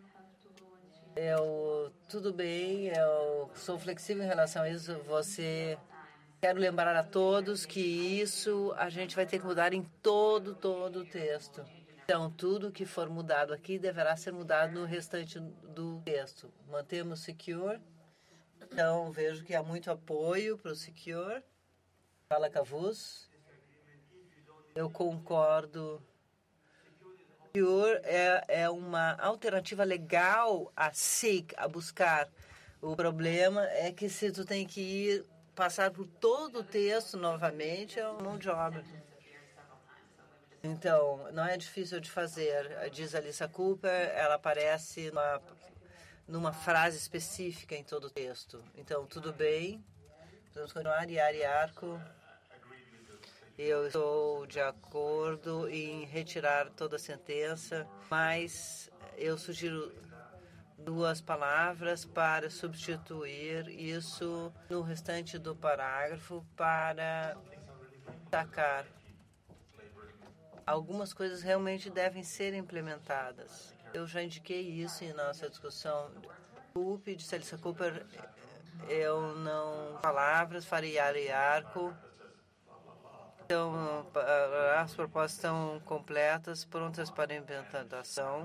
Eu, tudo bem, eu sou flexível em relação a isso. Você... Quero lembrar a todos que isso a gente vai ter que mudar em todo, todo o texto. Então, tudo que for mudado aqui deverá ser mudado no restante do texto. Mantemos secure. Então, vejo que há muito apoio para o Secure. Fala Cavus. Eu concordo. Secure é, é uma alternativa legal a seek, a buscar. O problema é que se tu tem que ir passar por todo o texto novamente, é uma mão de obra. Então, não é difícil de fazer. Diz a Lisa Cooper, ela aparece numa, numa frase específica em todo o texto. Então, tudo bem. Vamos continuar. Iar e arco. Eu estou de acordo em retirar toda a sentença, mas eu sugiro duas palavras para substituir isso no restante do parágrafo para destacar. Algumas coisas realmente devem ser implementadas. Eu já indiquei isso em nossa discussão. Culpe de Celissa Cooper, eu não... Palavras, faria e arco. Então, as propostas estão completas, prontas para implementação,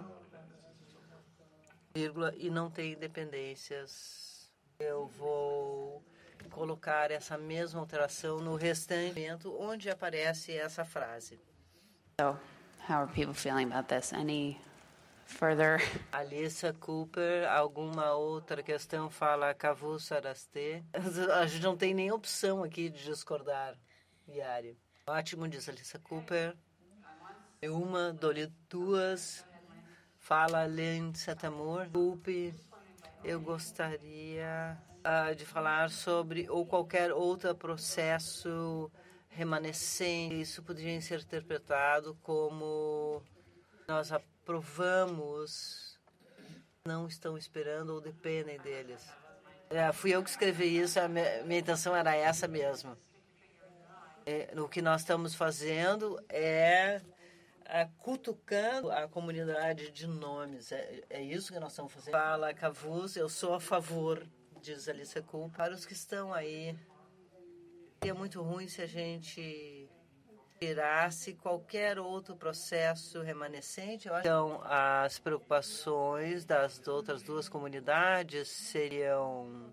vírgula, e não tem dependências. Eu vou colocar essa mesma alteração no restante, onde aparece essa frase. So, how are people feeling about this? Any further? Alissa Cooper, alguma outra questão? Fala Cavu Sarastê. A gente não tem nem opção aqui de discordar, Yari. Ótimo, diz Alissa Cooper. Uma, dou-lhe duas. Fala Len Satamur. Culpe. Eu gostaria uh, de falar sobre ou qualquer outro processo remanescente. Isso poderia ser interpretado como nós aprovamos, não estão esperando ou dependem deles. É, fui eu que escrevi isso, a minha, minha intenção era essa mesmo. É, o que nós estamos fazendo é, é cutucando a comunidade de nomes. É, é isso que nós estamos fazendo. Fala, Cavus, eu sou a favor, diz Alissa Kuhl, para os que estão aí. Seria muito ruim se a gente tirasse qualquer outro processo remanescente. Então, as preocupações das outras duas comunidades seriam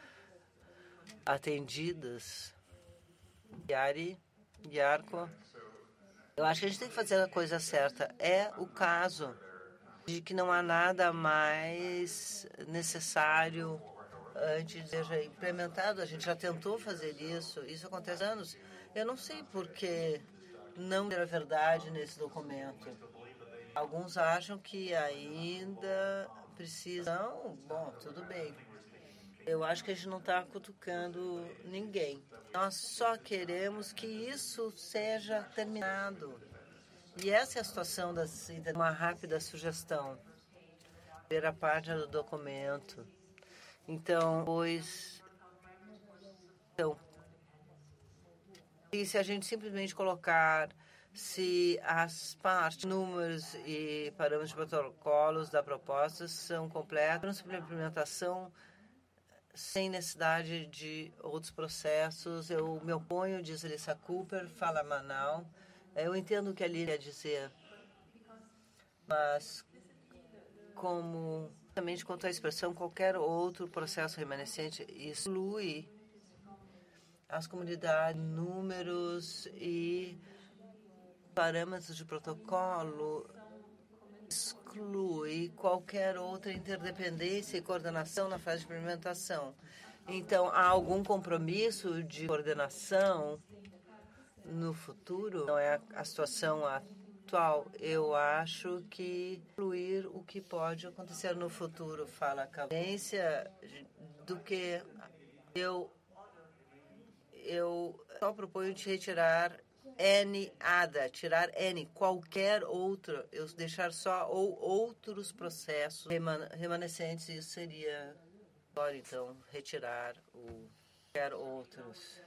atendidas. Yari, Yarko, eu acho que a gente tem que fazer a coisa certa. É o caso de que não há nada mais necessário antes de seja implementado. A gente já tentou fazer isso, isso acontece há anos. Eu não sei por que não ter a verdade nesse documento. Alguns acham que ainda precisam. Bom, tudo bem. Eu acho que a gente não está cutucando ninguém. Nós só queremos que isso seja terminado. E essa é a situação da uma rápida sugestão. Primeira página do documento. Então, pois... Então, e se a gente simplesmente colocar se as partes, números e parâmetros de protocolos da proposta são completos para a implementação sem necessidade de outros processos. Eu me oponho, diz Alissa Cooper, fala Manal. Eu entendo o que a Lília dizer, mas como também quanto à expressão qualquer outro processo remanescente exclui as comunidades, números e parâmetros de protocolo, exclui qualquer outra interdependência e coordenação na fase de implementação. Então, há algum compromisso de coordenação no futuro? Não é a situação atual. Eu acho que incluir o que pode acontecer no futuro, fala a cadência do que eu, eu só proponho de retirar N ada, tirar N, qualquer outro, eu deixar só ou outros processos remanescentes, isso seria, agora então, retirar o qualquer outros.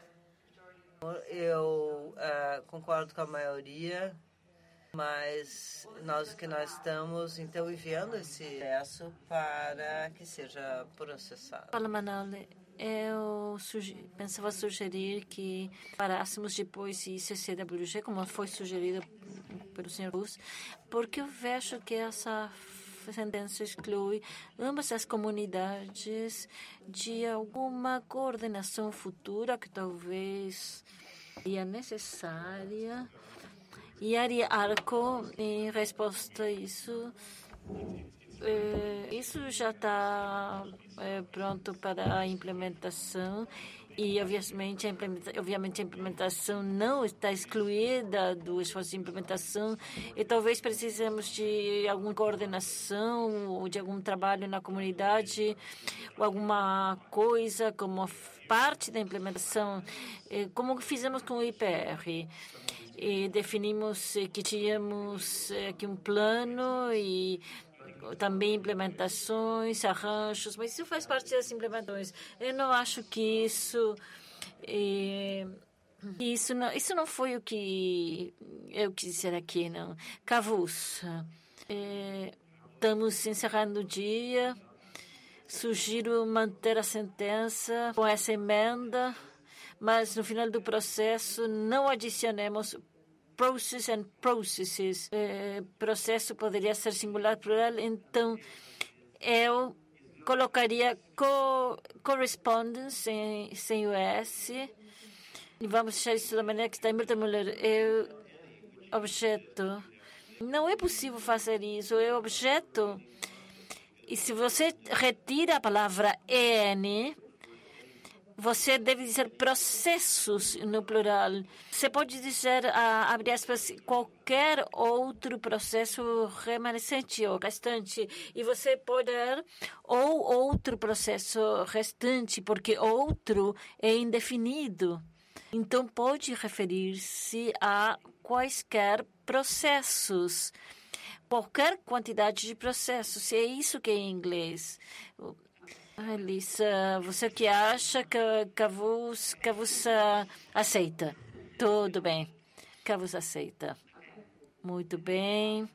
Eu uh, concordo com a maioria, mas nós que nós estamos, então, enviando esse processo para que seja processado. Fala, Manale. Eu suge- pensava sugerir que parássemos depois de C C W G, como foi sugerido pelo senhor Bus, porque eu vejo que essa sentença exclui ambas as comunidades de alguma coordenação futura que talvez seria necessária. E Ari Arco, em resposta a isso, é, isso já está é, pronto para a implementação. E, obviamente a, implementa- obviamente, a implementação não está excluída do esforço de implementação e talvez precisemos de alguma coordenação ou de algum trabalho na comunidade ou alguma coisa como parte da implementação, eh, como fizemos com o I P R. E definimos eh, que tínhamos eh, aqui um plano e também implementações, arranjos, mas isso faz parte das implementações. Eu não acho que isso é, isso não isso não foi o que eu quis dizer aqui, não. Cavus, é, estamos encerrando o dia. Sugiro manter a sentença com essa emenda, mas no final do processo não adicionemos process and processes. Eh, processo poderia ser singular, plural, então eu colocaria co correspondence sem, sem o S. E vamos deixar isso da maneira que está em Milton Muller. Eu, objeto. Não é possível fazer isso. É objeto. E se você retira a palavra N, você deve dizer processos no plural. Você pode dizer, ah, abre aspas, qualquer outro processo remanescente ou restante. E você pode ter ou outro processo restante, porque outro é indefinido. Então, pode referir-se a quaisquer processos. Qualquer quantidade de processos. É isso que é em inglês. Alissa, você que acha que Cavus, Cavus uh, aceita? Tudo bem. Cavus aceita. Muito bem.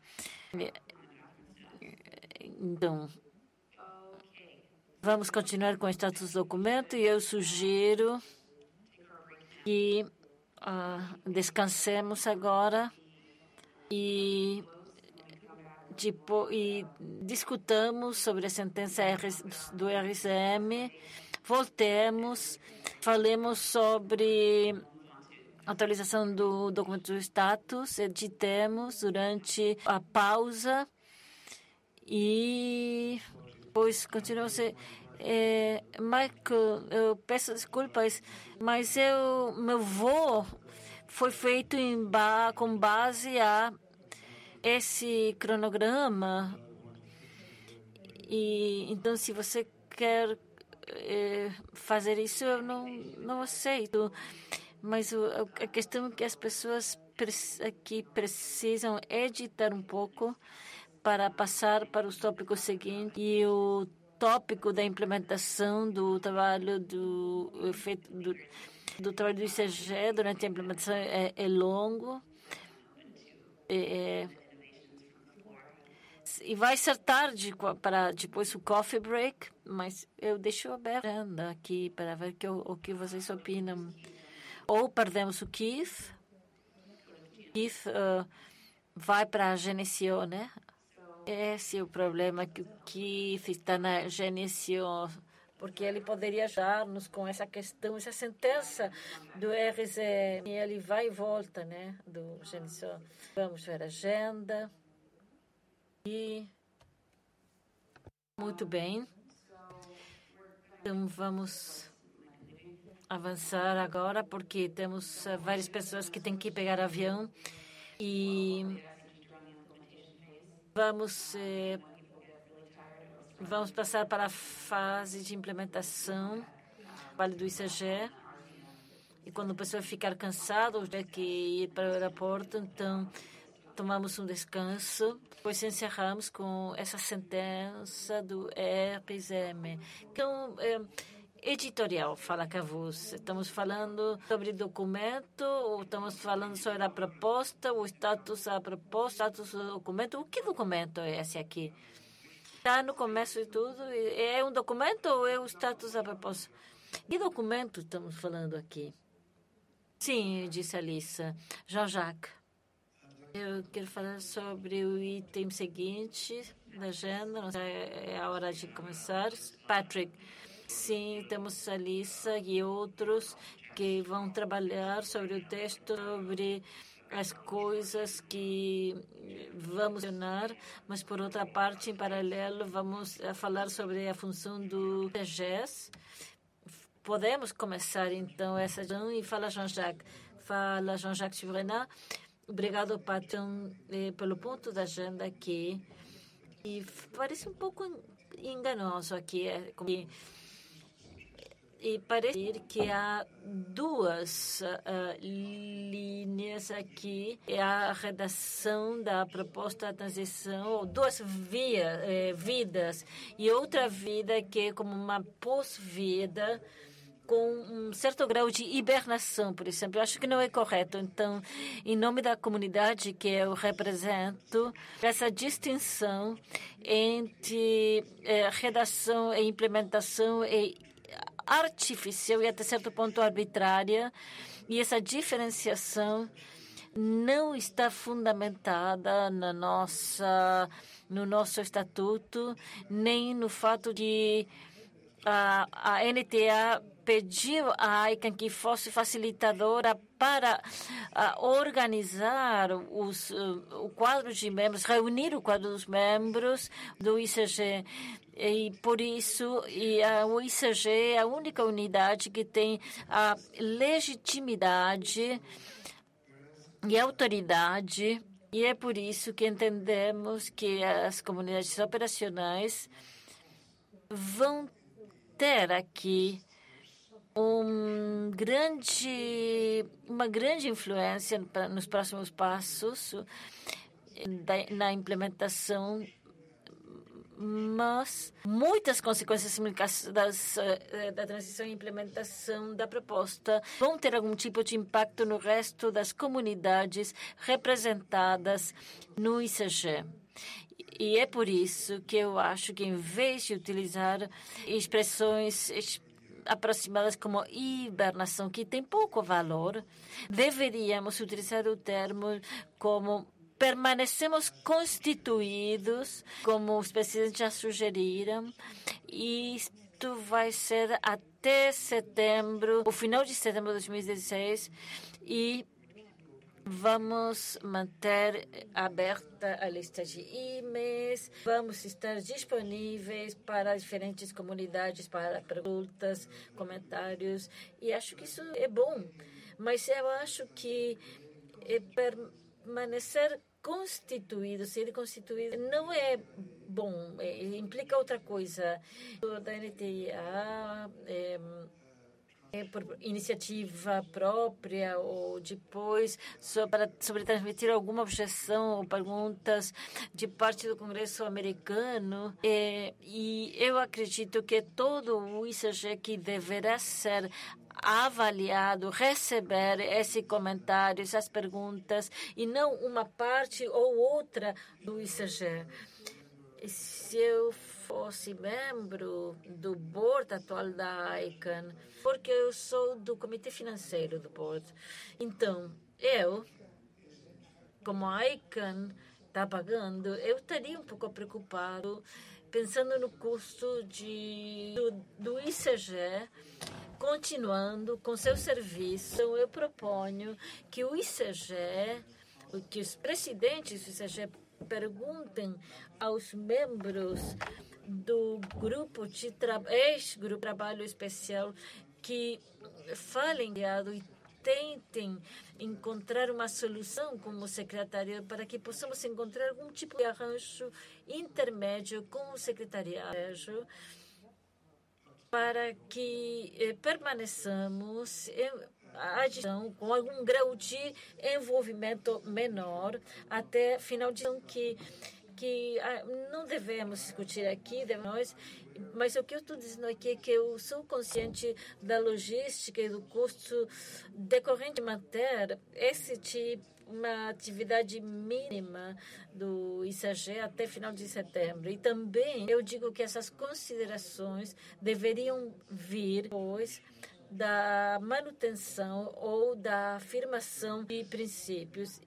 Então, vamos continuar com o status do documento e eu sugiro que uh, descansemos agora e Tipo, e discutamos sobre a sentença do R S M, voltemos, falemos sobre a atualização do documento do status, editemos durante a pausa e depois continuamos. É, Michael, eu peço desculpas, mas eu, meu voo foi feito em ba, com base a esse cronograma. E então, se você quer é, fazer isso, eu não não aceito. Mas o, a questão é que as pessoas aqui precisam editar um pouco para passar para os tópicos seguintes. E o tópico da implementação do trabalho do efeito do, do trabalho do I C G durante a implementação é, é longo. É, é, E vai ser tarde para depois o coffee break, mas eu deixo aberto aqui para ver que, o que vocês opinam. Ou perdemos o Keith. Keith uh, vai para a Genesio, né? Esse é o problema, que o Keith está na Genesio, porque ele poderia ajudar-nos com essa questão, essa sentença do R S M. E ele vai e volta, né? Do Genesio. Vamos ver a agenda. E muito bem. Então vamos avançar agora, porque temos uh, várias pessoas que têm que pegar avião e vamos eh, vamos passar para a fase de implementação vale do I C G. E quando a pessoa ficar cansada, tiver que ir para o aeroporto, então tomamos um descanso, depois encerramos com essa sentença do R S M. Então, é, editorial, fala Cavus. Estamos falando sobre documento, ou estamos falando sobre a proposta, o status da proposta, o status do documento. O que documento é esse aqui? Está no começo de tudo. É um documento ou é o status da proposta? Que documento estamos falando aqui? Sim, disse a Alissa. Jean-Jacques. Eu quero falar sobre o item seguinte. da agenda. Não sei, é a hora de começar. Patrick, sim, temos a Lisa e outros que vão trabalhar sobre o texto, sobre as coisas que vamos mencionar, mas, por outra parte, em paralelo, vamos falar sobre a função do I C G E S. Podemos começar, então, essa e fala Jean-Jacques. Fala Jean-Jacques Chivrenat. Obrigado, Patton, eh, pelo ponto da agenda aqui. E parece um pouco enganoso aqui. É, como, e, e parece que há duas uh, linhas aqui. É a redação da proposta de transição, ou duas via, eh, vidas, e outra vida que é como uma pós-vida, com um certo grau de hibernação, por exemplo. Eu acho que não é correto. Então, em nome da comunidade que eu represento, essa distinção entre eh, redação e implementação é artificial e, até certo ponto, arbitrária, e essa diferenciação não está fundamentada na nossa, no nosso estatuto, nem no fato de a, a N T A pediu à I C A N que fosse facilitadora para uh, organizar os, uh, o quadro de membros, reunir o quadro dos membros do I C G. E, por isso, e a, o I C G é a única unidade que tem a legitimidade e autoridade, e é por isso que entendemos que as comunidades operacionais vão ter aqui um grande, uma grande influência nos próximos passos da, na implementação, mas muitas consequências das, da transição e implementação da proposta vão ter algum tipo de impacto no resto das comunidades representadas no I C G. E é por isso que eu acho que, em vez de utilizar expressões aproximadas como hibernação, que tem pouco valor, deveríamos utilizar o termo como permanecemos constituídos, como os presidentes já sugeriram, e isto vai ser até setembro, o final de setembro de dois mil e dezesseis, e vamos manter aberta a lista de e-mails, vamos estar disponíveis para diferentes comunidades, para perguntas, comentários, e acho que isso é bom. Mas eu acho que é permanecer constituído, ser constituído, não é bom, é, implica outra coisa. Da N T A, é, É por iniciativa própria ou depois sobre, sobre transmitir alguma objeção ou perguntas de parte do Congresso americano. É, e eu acredito que todo o I C G que deverá ser avaliado, receber esse comentário, essas perguntas, e não uma parte ou outra do I C G. Se eu fosse membro do board atual da I C A N, porque eu sou do comitê financeiro do board, então eu, como a I C A N está pagando, eu estaria um pouco preocupado pensando no custo de, do, do I C G continuando com seu serviço. Então, eu proponho que o I C G, que os presidentes do I C G perguntem aos membros do grupo de trabalho, ex-grupo de trabalho especial, que falem e tentem encontrar uma solução como secretário para que possamos encontrar algum tipo de arranjo intermédio com o secretariado para que eh, permaneçamos em a adição com algum grau de envolvimento menor até final de ano, que que ah, não devemos discutir aqui, nós, mas o que eu estou dizendo aqui é que eu sou consciente da logística e do custo decorrente de manter esse tipo, uma atividade mínima do I C G até final de setembro. E também eu digo que essas considerações deveriam vir depois da manutenção ou da afirmação de princípios.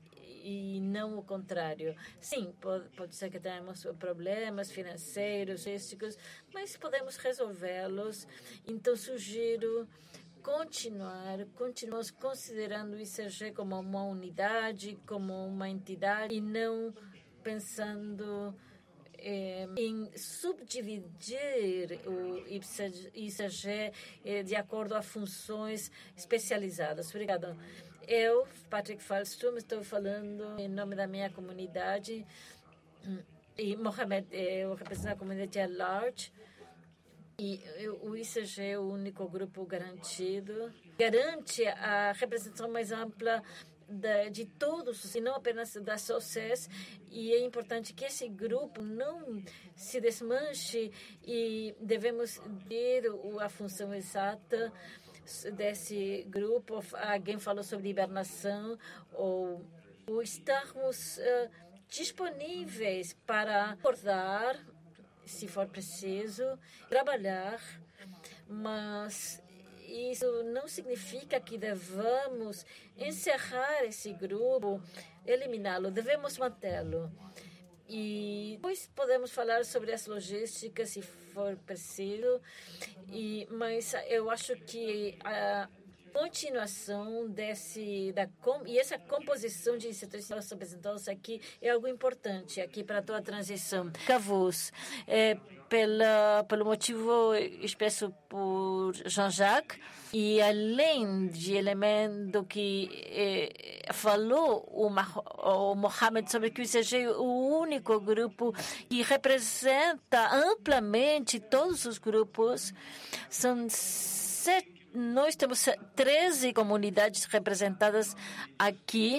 e não o contrário. Sim, pode, pode ser que tenhamos problemas financeiros, logísticos, mas podemos resolvê-los. Então, sugiro continuar, continuamos considerando o I C G como uma unidade, como uma entidade, e não pensando eh, em subdividir o I C G eh, de acordo a funções especializadas. Obrigada. Eu, Patrick Falstrom, estou falando em nome da minha comunidade, e Mohamed, eu represento a comunidade at large. E o I C G é o único grupo garantido, garante a representação mais ampla de, de todos, e não apenas das O C S, e é importante que esse grupo não se desmanche e devemos ter a função exata desse grupo. Alguém falou sobre hibernação, ou, ou estarmos uh, disponíveis para acordar, se for preciso, trabalhar, mas isso não significa que devamos encerrar esse grupo, eliminá-lo, devemos mantê-lo. E depois podemos falar sobre as logísticas, se for preciso, e, mas eu acho que a continuação desse da e essa composição de instituições representadas aqui é algo importante aqui para toda a transição. Cavos, é, pela pelo motivo expresso por Jean-Jacques, e além de elemento que é, falou o, o Mohamed sobre que o I C G é o único grupo que representa amplamente todos os grupos, são sete. Nós temos treze comunidades representadas aqui,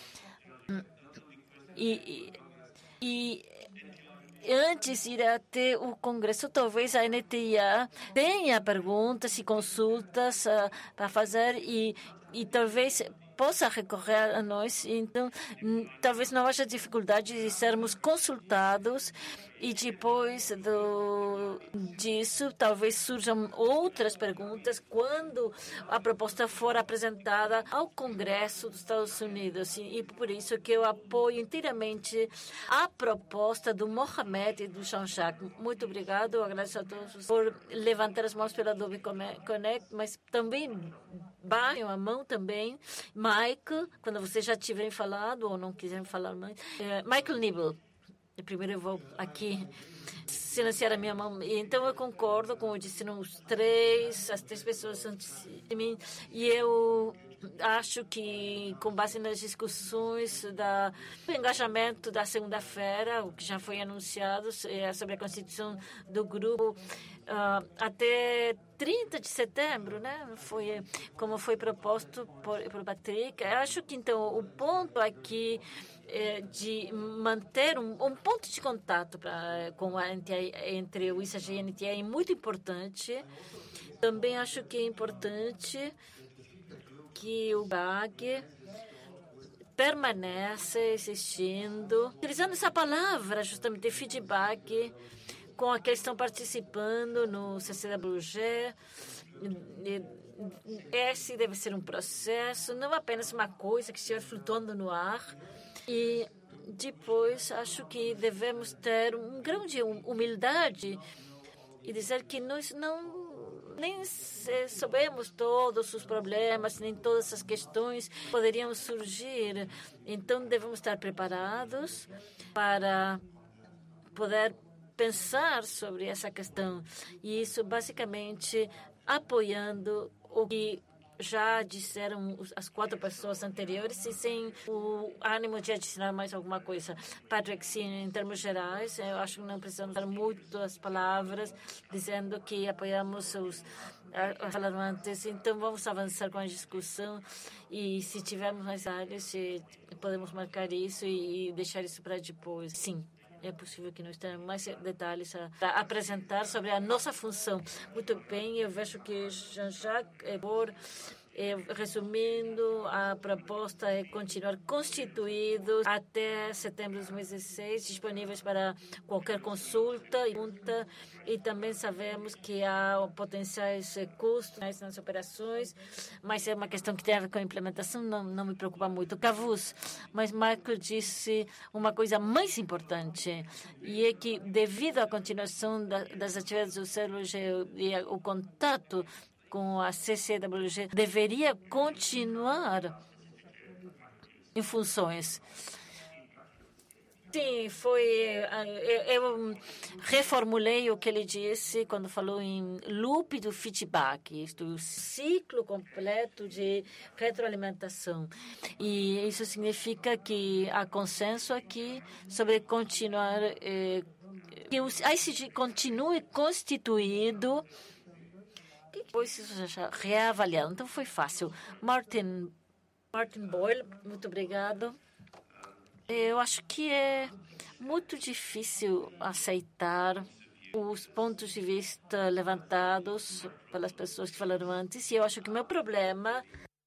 e, e, e antes de ir até o Congresso, talvez a N T A tenha perguntas e consultas uh, para fazer, e, e talvez possa recorrer a nós. Então, talvez não haja dificuldade de sermos consultados, e depois do, disso, talvez surjam outras perguntas quando a proposta for apresentada ao Congresso dos Estados Unidos. E, e por isso que eu apoio inteiramente a proposta do Mohamed e do Jean-Jacques. Muito obrigado, eu agradeço a todos por levantar as mãos pela Adobe Connect, mas também baixem a mão também. Michael, quando vocês já tiverem falado ou não quiserem falar mais. É, Michael Nibel. Primeiro eu vou aqui silenciar a minha mão. Então eu concordo com o disse os três, as três pessoas antes de mim, e eu acho que, com base nas discussões da, do engajamento da segunda-feira, o que já foi anunciado é sobre a constituição do grupo, uh, até trinta de setembro, né? Foi como foi proposto por, por Patrick. Eu acho que, então, o ponto aqui é de manter um, um ponto de contato pra, com a N T A, entre o I C G e a N T A é muito importante. Também acho que é importante que o B A G permanece existindo, utilizando essa palavra, justamente, feedback, com aqueles que estão participando no C C W G. Esse deve ser um processo, não apenas uma coisa que estiver flutuando no ar. E depois acho que devemos ter um grau de humildade e dizer que nós não nem sabemos todos os problemas, nem todas as questões que poderiam surgir. Então, devemos estar preparados para poder pensar sobre essa questão. E isso, basicamente, apoiando o que já disseram as quatro pessoas anteriores, e sem o ânimo de adicionar mais alguma coisa. Patrick, sim, em termos gerais, eu acho que não precisamos usar muitas palavras dizendo que apoiamos os alarmantes. Então, vamos avançar com a discussão, e se tivermos mais áreas, podemos marcar isso e deixar isso para depois. Sim. É possível que nós tenhamos mais detalhes a, a apresentar sobre a nossa função. Muito bem, eu vejo que Jean-Jacques, por É, resumindo, a proposta é continuar constituídos até setembro de dois mil e dezesseis, disponíveis para qualquer consulta e pergunta, e também sabemos que há potenciais custos nas operações, mas é uma questão que tem a ver com a implementação, não, não me preocupa muito. Cavus, mas Michael disse uma coisa mais importante, e é que devido à continuação da, das atividades do C W G e o contato com a C C W G deveria continuar em funções. Sim, foi. Eu reformulei o que ele disse quando falou em loop do feedback, isto, o ciclo completo de retroalimentação. E isso significa que há consenso aqui sobre continuar, eh, que o I C G continue constituído. Depois isso já reavaliado. Então foi fácil. Martin, Martin Boyle, muito obrigado. Eu acho que é muito difícil aceitar os pontos de vista levantados pelas pessoas que falaram antes. E eu acho que o meu problema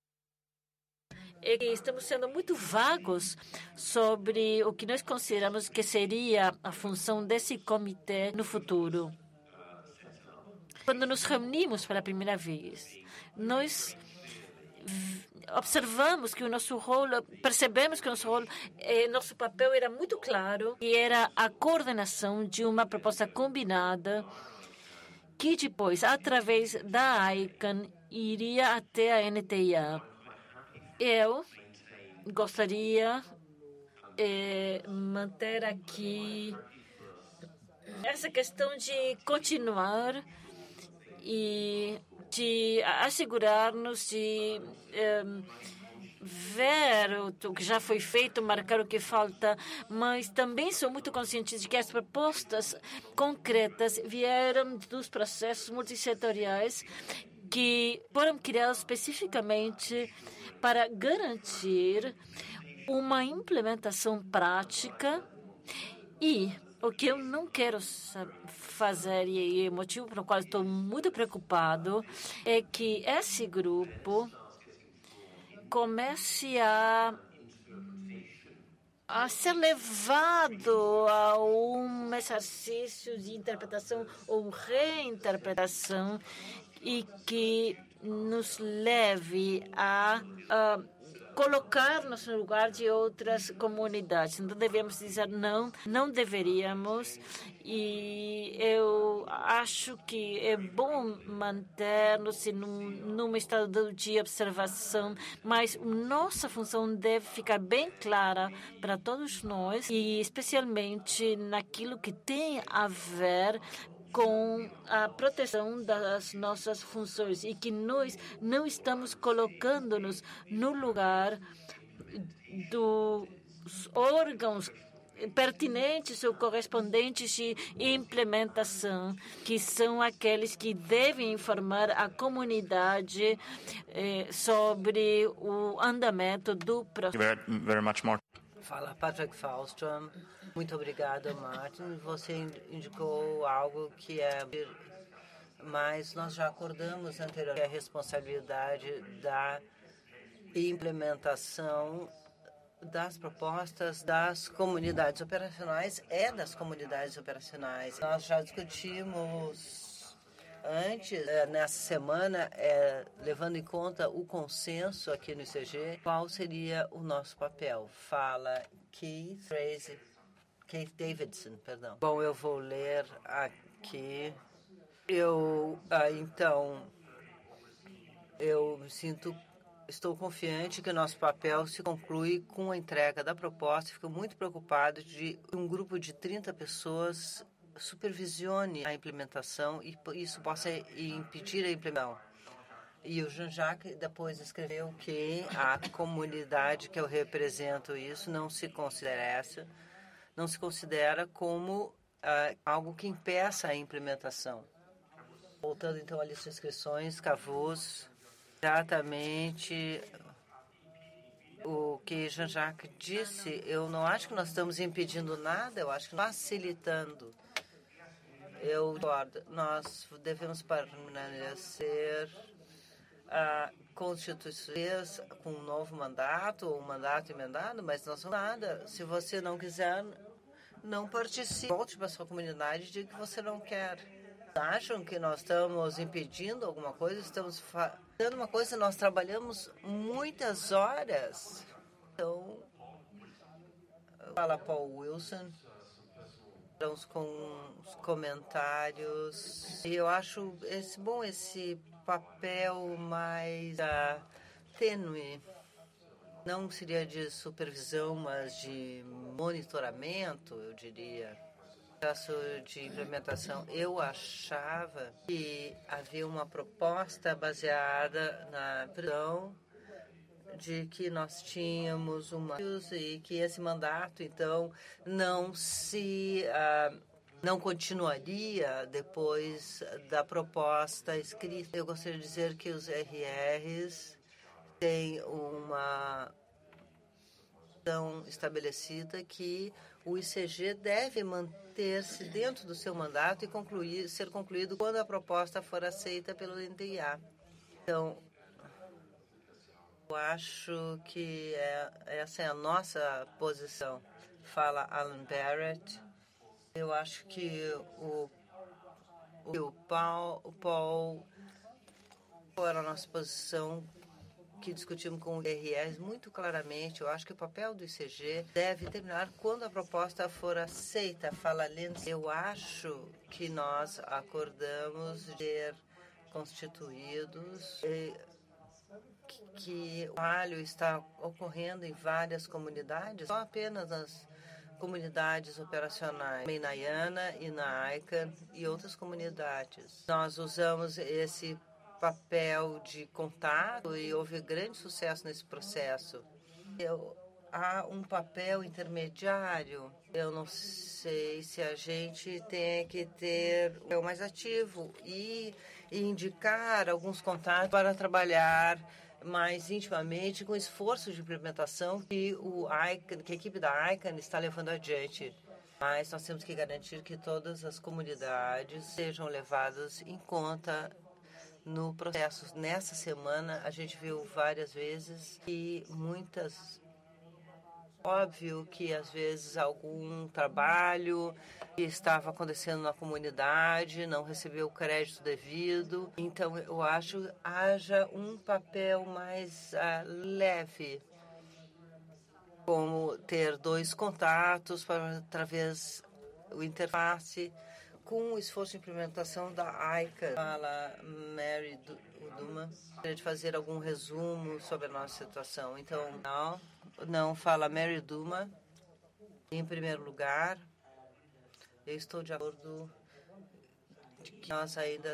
é que estamos sendo muito vagos sobre o que nós consideramos que seria a função desse comitê no futuro. Quando nos reunimos pela primeira vez, nós observamos que o nosso rolo, percebemos que o nosso rolo, eh, nosso papel era muito claro, e era a coordenação de uma proposta combinada que depois, através da I C A N, iria até a N T I A. Eu gostaria de eh, manter aqui essa questão de continuar e de assegurar-nos de um, ver o que já foi feito, marcar o que falta, mas também sou muito consciente de que as propostas concretas vieram dos processos multissetoriais que foram criados especificamente para garantir uma implementação prática. E o que eu não quero fazer, e o motivo pelo qual estou muito preocupado, é que esse grupo comece a, a ser levado a um exercício de interpretação ou reinterpretação e que nos leve a, a colocar-nos no lugar de outras comunidades. Então, devemos dizer não, não deveríamos. E eu acho que é bom manter-nos num, num estado de observação, mas nossa função deve ficar bem clara para todos nós, e especialmente naquilo que tem a ver com a proteção das nossas funções, e que nós não estamos colocando-nos no lugar dos órgãos pertinentes ou correspondentes de implementação, que são aqueles que devem informar a comunidade eh, sobre o andamento do processo. Very much more. Fala, Patrick Fahlström. Muito obrigada, Martin. Você indicou algo que é... Mas nós já acordamos anteriormente, a responsabilidade da implementação das propostas das comunidades operacionais é das comunidades operacionais. Nós já discutimos antes, nessa semana, é, levando em conta o consenso aqui no I C G, qual seria o nosso papel. Fala Keith Tracy. Keith Davidson, perdão. Bom, eu vou ler aqui. Eu, ah, então, eu me sinto, estou confiante que o nosso papel se conclui com a entrega da proposta. Fico muito preocupado de um grupo de trinta pessoas supervisione a implementação e isso possa impedir a implementação. E o Jean-Jacques depois escreveu que a comunidade que eu represento isso não se considera essa, não se considera como uh, algo que impeça a implementação. Voltando então à lista de inscrições, Cavus, exatamente o que Jean-Jacques disse, eu não acho que nós estamos impedindo nada, eu acho que facilitando. Eu concordo, nós devemos permanecer uh, Constituição com um novo mandato ou um mandato emendado, mas nós não nada. Se você não quiser, não participe. Volte para a sua comunidade e diga que você não quer. Acham que nós estamos impedindo alguma coisa? Estamos fazendo uma coisa, nós trabalhamos muitas horas. Então, fala Paul Wilson. Vamos com os comentários. E eu acho esse, bom esse papel mais uh, tênue. Não seria de supervisão, mas de monitoramento, eu diria. Processo de implementação, eu achava que havia uma proposta baseada na prisão de que nós tínhamos uma e que esse mandato então não se uh, não continuaria depois da proposta escrita. Eu gostaria de dizer que os R Rs têm uma visão estabelecida que o I C G deve manter-se dentro do seu mandato e concluir, ser concluído quando a proposta for aceita pelo N T I A. Então, eu acho que é, essa é a nossa posição. Fala Alan Barrett. Eu acho que o, o Paul, o Paul foi a nossa posição que discutimos com o R S muito claramente. Eu acho que o papel do I C G deve terminar quando a proposta for aceita. Fala Lindsay. Eu acho que nós acordamos de ser constituídos e que o trabalho está ocorrendo em várias comunidades, não apenas nas comunidades operacionais, também na I A N A e na I C A N e outras comunidades. Nós usamos esse papel de contato e houve grande sucesso nesse processo. Eu, há um papel intermediário. Eu não sei se a gente tem que ter um papel mais ativo e, e indicar alguns contatos para trabalhar mais intimamente com o esforço de implementação que, o I C A N, que a equipe da I C A N está levando adiante. Mas nós temos que garantir que todas as comunidades sejam levadas em conta no processo. Nessa semana, a gente viu várias vezes e muitas... Óbvio que, às vezes, algum trabalho que estava acontecendo na comunidade não recebeu o crédito devido. Então, eu acho que haja um papel mais uh, leve, como ter dois contatos para, através do interface, com o esforço de implementação da I C A N. Fala Mary Duma, de fazer algum resumo sobre a nossa situação. Então, não, não fala Mary Duma. Em primeiro lugar, eu estou de acordo de que nós ainda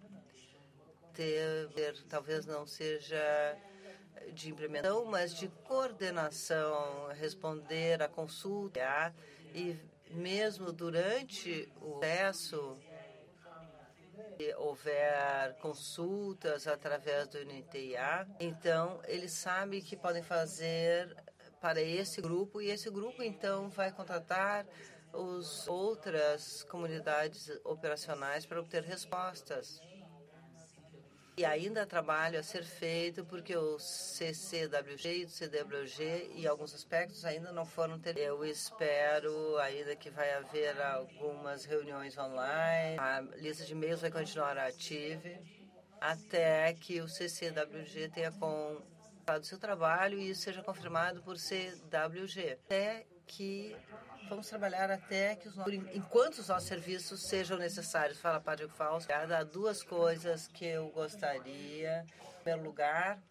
ter, ter talvez não seja de implementação, mas de coordenação, responder à consulta e mesmo durante o processo, se houver consultas através do N T I A, então eles sabem que podem fazer para esse grupo e esse grupo então vai contratar as outras comunidades operacionais para obter respostas. E ainda há trabalho a ser feito porque o C C W G e o C W G em alguns aspectos ainda não foram ter. Eu espero ainda que vai haver algumas reuniões online. A lista de e-mails vai continuar ativa até que o C C W G tenha completado seu trabalho e isso seja confirmado por C W G. Até que vamos trabalhar até que os nossos, enquanto os nossos serviços sejam necessários. Fala Patrick Fausto. Há duas coisas que eu gostaria. Em primeiro lugar,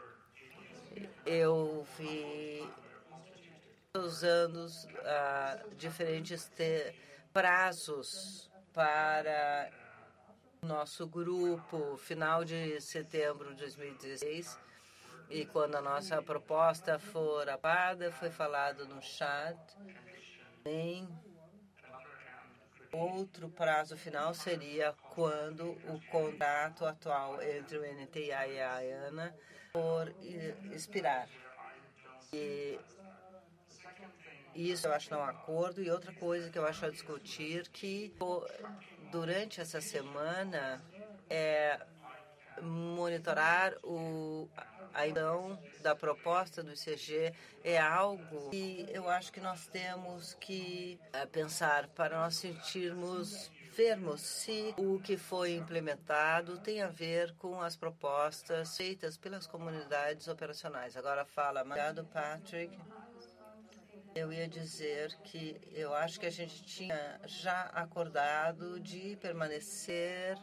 eu vi os anos uh, diferentes ter prazos para o nosso grupo, final de setembro de dois mil e dezesseis. E quando a nossa proposta for aprovada, foi falado no chat. Em outro prazo final seria quando o contrato atual entre o N T I A e a I A N A for expirar. E isso eu acho não é um acordo. E outra coisa que eu acho a discutir que durante essa semana é monitorar o, a então da proposta do I C G é algo que eu acho que nós temos que uh, pensar para nós sentirmos, vermos se o que foi implementado tem a ver com as propostas feitas pelas comunidades operacionais. Agora fala, obrigado, Patrick. Eu ia dizer que eu acho que a gente tinha já acordado de permanecer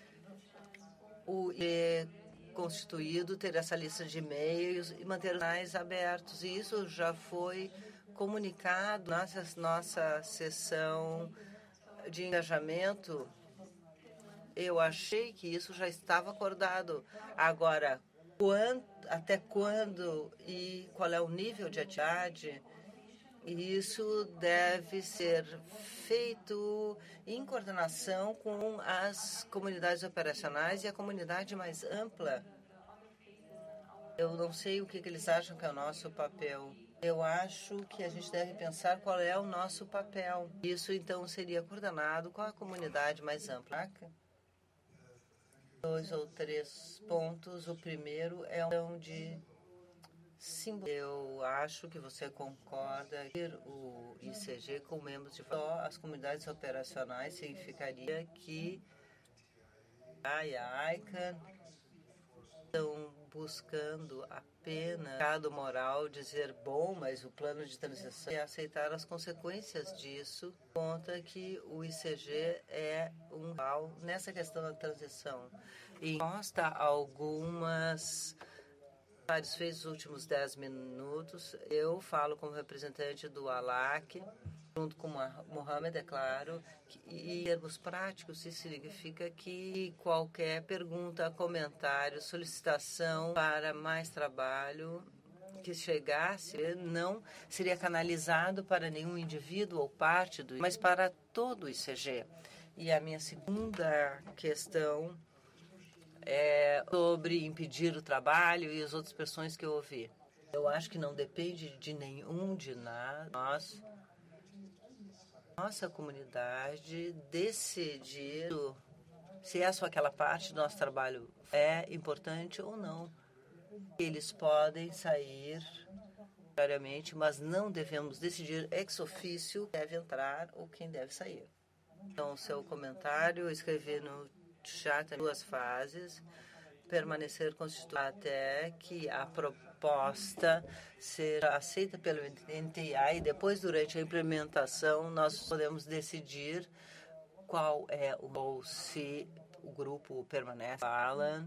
o e constituído, ter essa lista de e-mails e manter os canais abertos. E isso já foi comunicado na nossa sessão de engajamento. Eu achei que isso já estava acordado. Agora, quando, até quando e qual é o nível de atividade? Isso deve ser feito em coordenação com as comunidades operacionais e a comunidade mais ampla. Eu não sei o que eles acham que é o nosso papel. Eu acho que a gente deve pensar qual é o nosso papel. Isso, então, seria coordenado com a comunidade mais ampla. Dois ou três pontos. O primeiro é um de... Sim, eu acho que você concorda que o I C G com membros de só as comunidades operacionais significaria que a I A C A N estão buscando apenas mercado moral dizer bom, mas o plano de transição é aceitar as consequências disso, conta que o I C G é um mal nessa questão da transição. E consta algumas fez os últimos dez minutos. Eu falo como representante do ALAC, junto com o Mohamed, é claro, que, e em termos práticos, isso significa que qualquer pergunta, comentário, solicitação para mais trabalho que chegasse não seria canalizado para nenhum indivíduo ou parte do, mas para todo o I C G. E a minha segunda questão é sobre impedir o trabalho e as outras pressões que eu ouvi. Eu acho que não depende de nenhum de nós, nós nossa comunidade, decidir se essa ou aquela parte do nosso trabalho é importante ou não. Eles podem sair diariamente, mas não devemos decidir ex officio quem deve entrar ou quem deve sair. Então, o seu comentário, eu escrevi no chat em duas fases, permanecer constituído até que a proposta seja aceita pelo N T I e depois, durante a implementação, nós podemos decidir qual é o ou se o grupo permanece. Alan,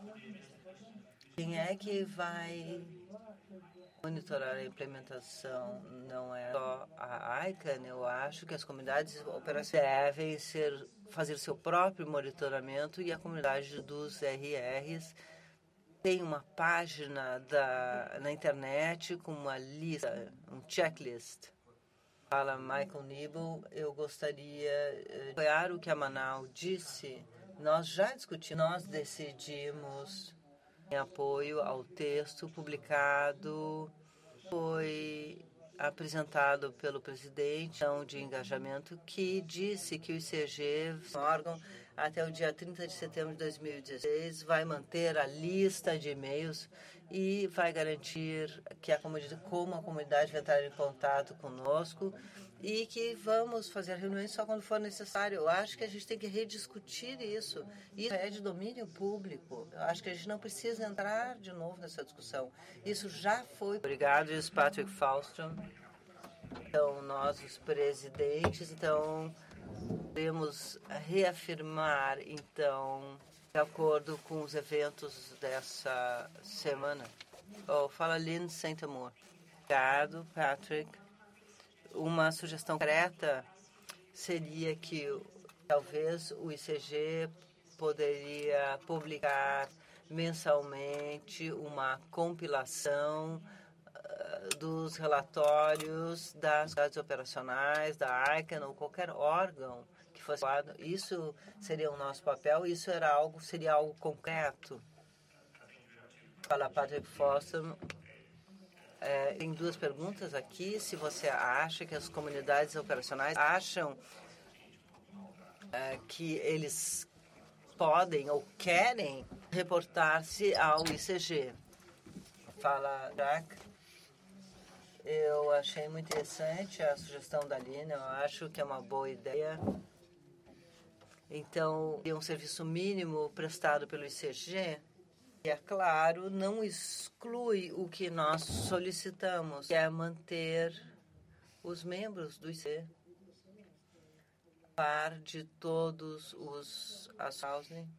quem é que vai monitorar a implementação? Não é só a I C A N, eu acho que as comunidades operacionais devem ser, fazer seu próprio monitoramento e a comunidade dos R Rs tem uma página da, na internet com uma lista, um checklist. Fala Michael Nibel, eu gostaria de apoiar o que a Manaus disse. Nós já discutimos, nós decidimos em apoio ao texto publicado, foi apresentado pelo presidente de engajamento, que disse que o I C G, órgão, até o dia trinta de setembro de dois mil e dezesseis, vai manter a lista de e-mails e vai garantir que a comunidade, como a comunidade vai entrar em contato conosco e que vamos fazer reuniões só quando for necessário. Eu acho que a gente tem que rediscutir isso. Isso é de domínio público. Eu acho que a gente não precisa entrar de novo nessa discussão. Isso já foi. Obrigado, Patrick Falstrom. Então, nós, os presidentes, então, podemos reafirmar, então, de acordo com os eventos dessa semana. Oh, fala Lynn Saint-Amour. Obrigado, Patrick. Uma sugestão concreta seria que talvez o I C G poderia publicar mensalmente uma compilação uh, dos relatórios das unidades operacionais, da I C A N ou qualquer órgão que fosse. Isso seria o nosso papel, isso era algo, seria algo concreto. Fala Patrick Foster. É, tem duas perguntas aqui. Se você acha que as comunidades operacionais acham é, que eles podem ou querem reportar-se ao I C G. Fala, Jack. Eu achei muito interessante a sugestão da Aline, eu acho que é uma boa ideia. Então, é um serviço mínimo prestado pelo I C G, e, é claro, não exclui o que nós solicitamos, que é manter os membros do I C G par de todos os housing.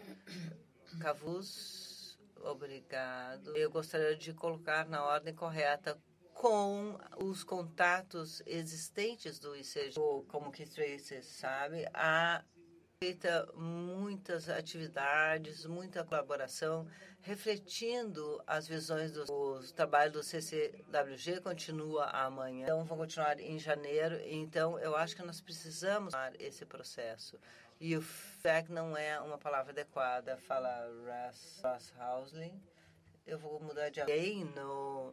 Cavus, obrigado. Eu gostaria de colocar na ordem correta com os contatos existentes do I C G. Como que você sabe, há feita muitas atividades, muita colaboração, refletindo as visões dos os trabalhos do C C W G, continua amanhã. Então, vão continuar em janeiro. Então, eu acho que nós precisamos esse processo. E o F A C não é uma palavra adequada. Fala Russ, Russ Housling. Eu vou mudar de alguém no...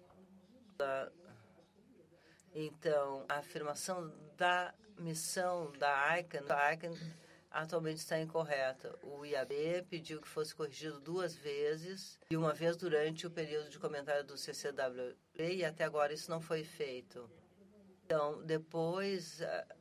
Então, a afirmação da missão da ICANN, da ICANN atualmente está incorreta. O I A B pediu que fosse corrigido duas vezes, e uma vez durante o período de comentário do C C W G, e até agora isso não foi feito. Então, depois,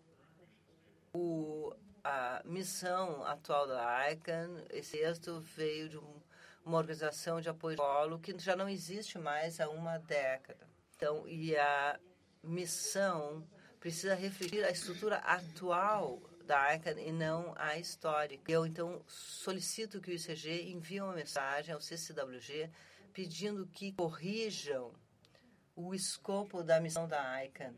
o, a missão atual da ICANN, esse texto veio de um, uma organização de apoio polo que já não existe mais há uma década. Então, e a missão precisa refletir a estrutura atual da ICANN e não a histórica. Eu, então, solicito que o I C G envie uma mensagem ao C C W G pedindo que corrijam o escopo da missão da ICANN.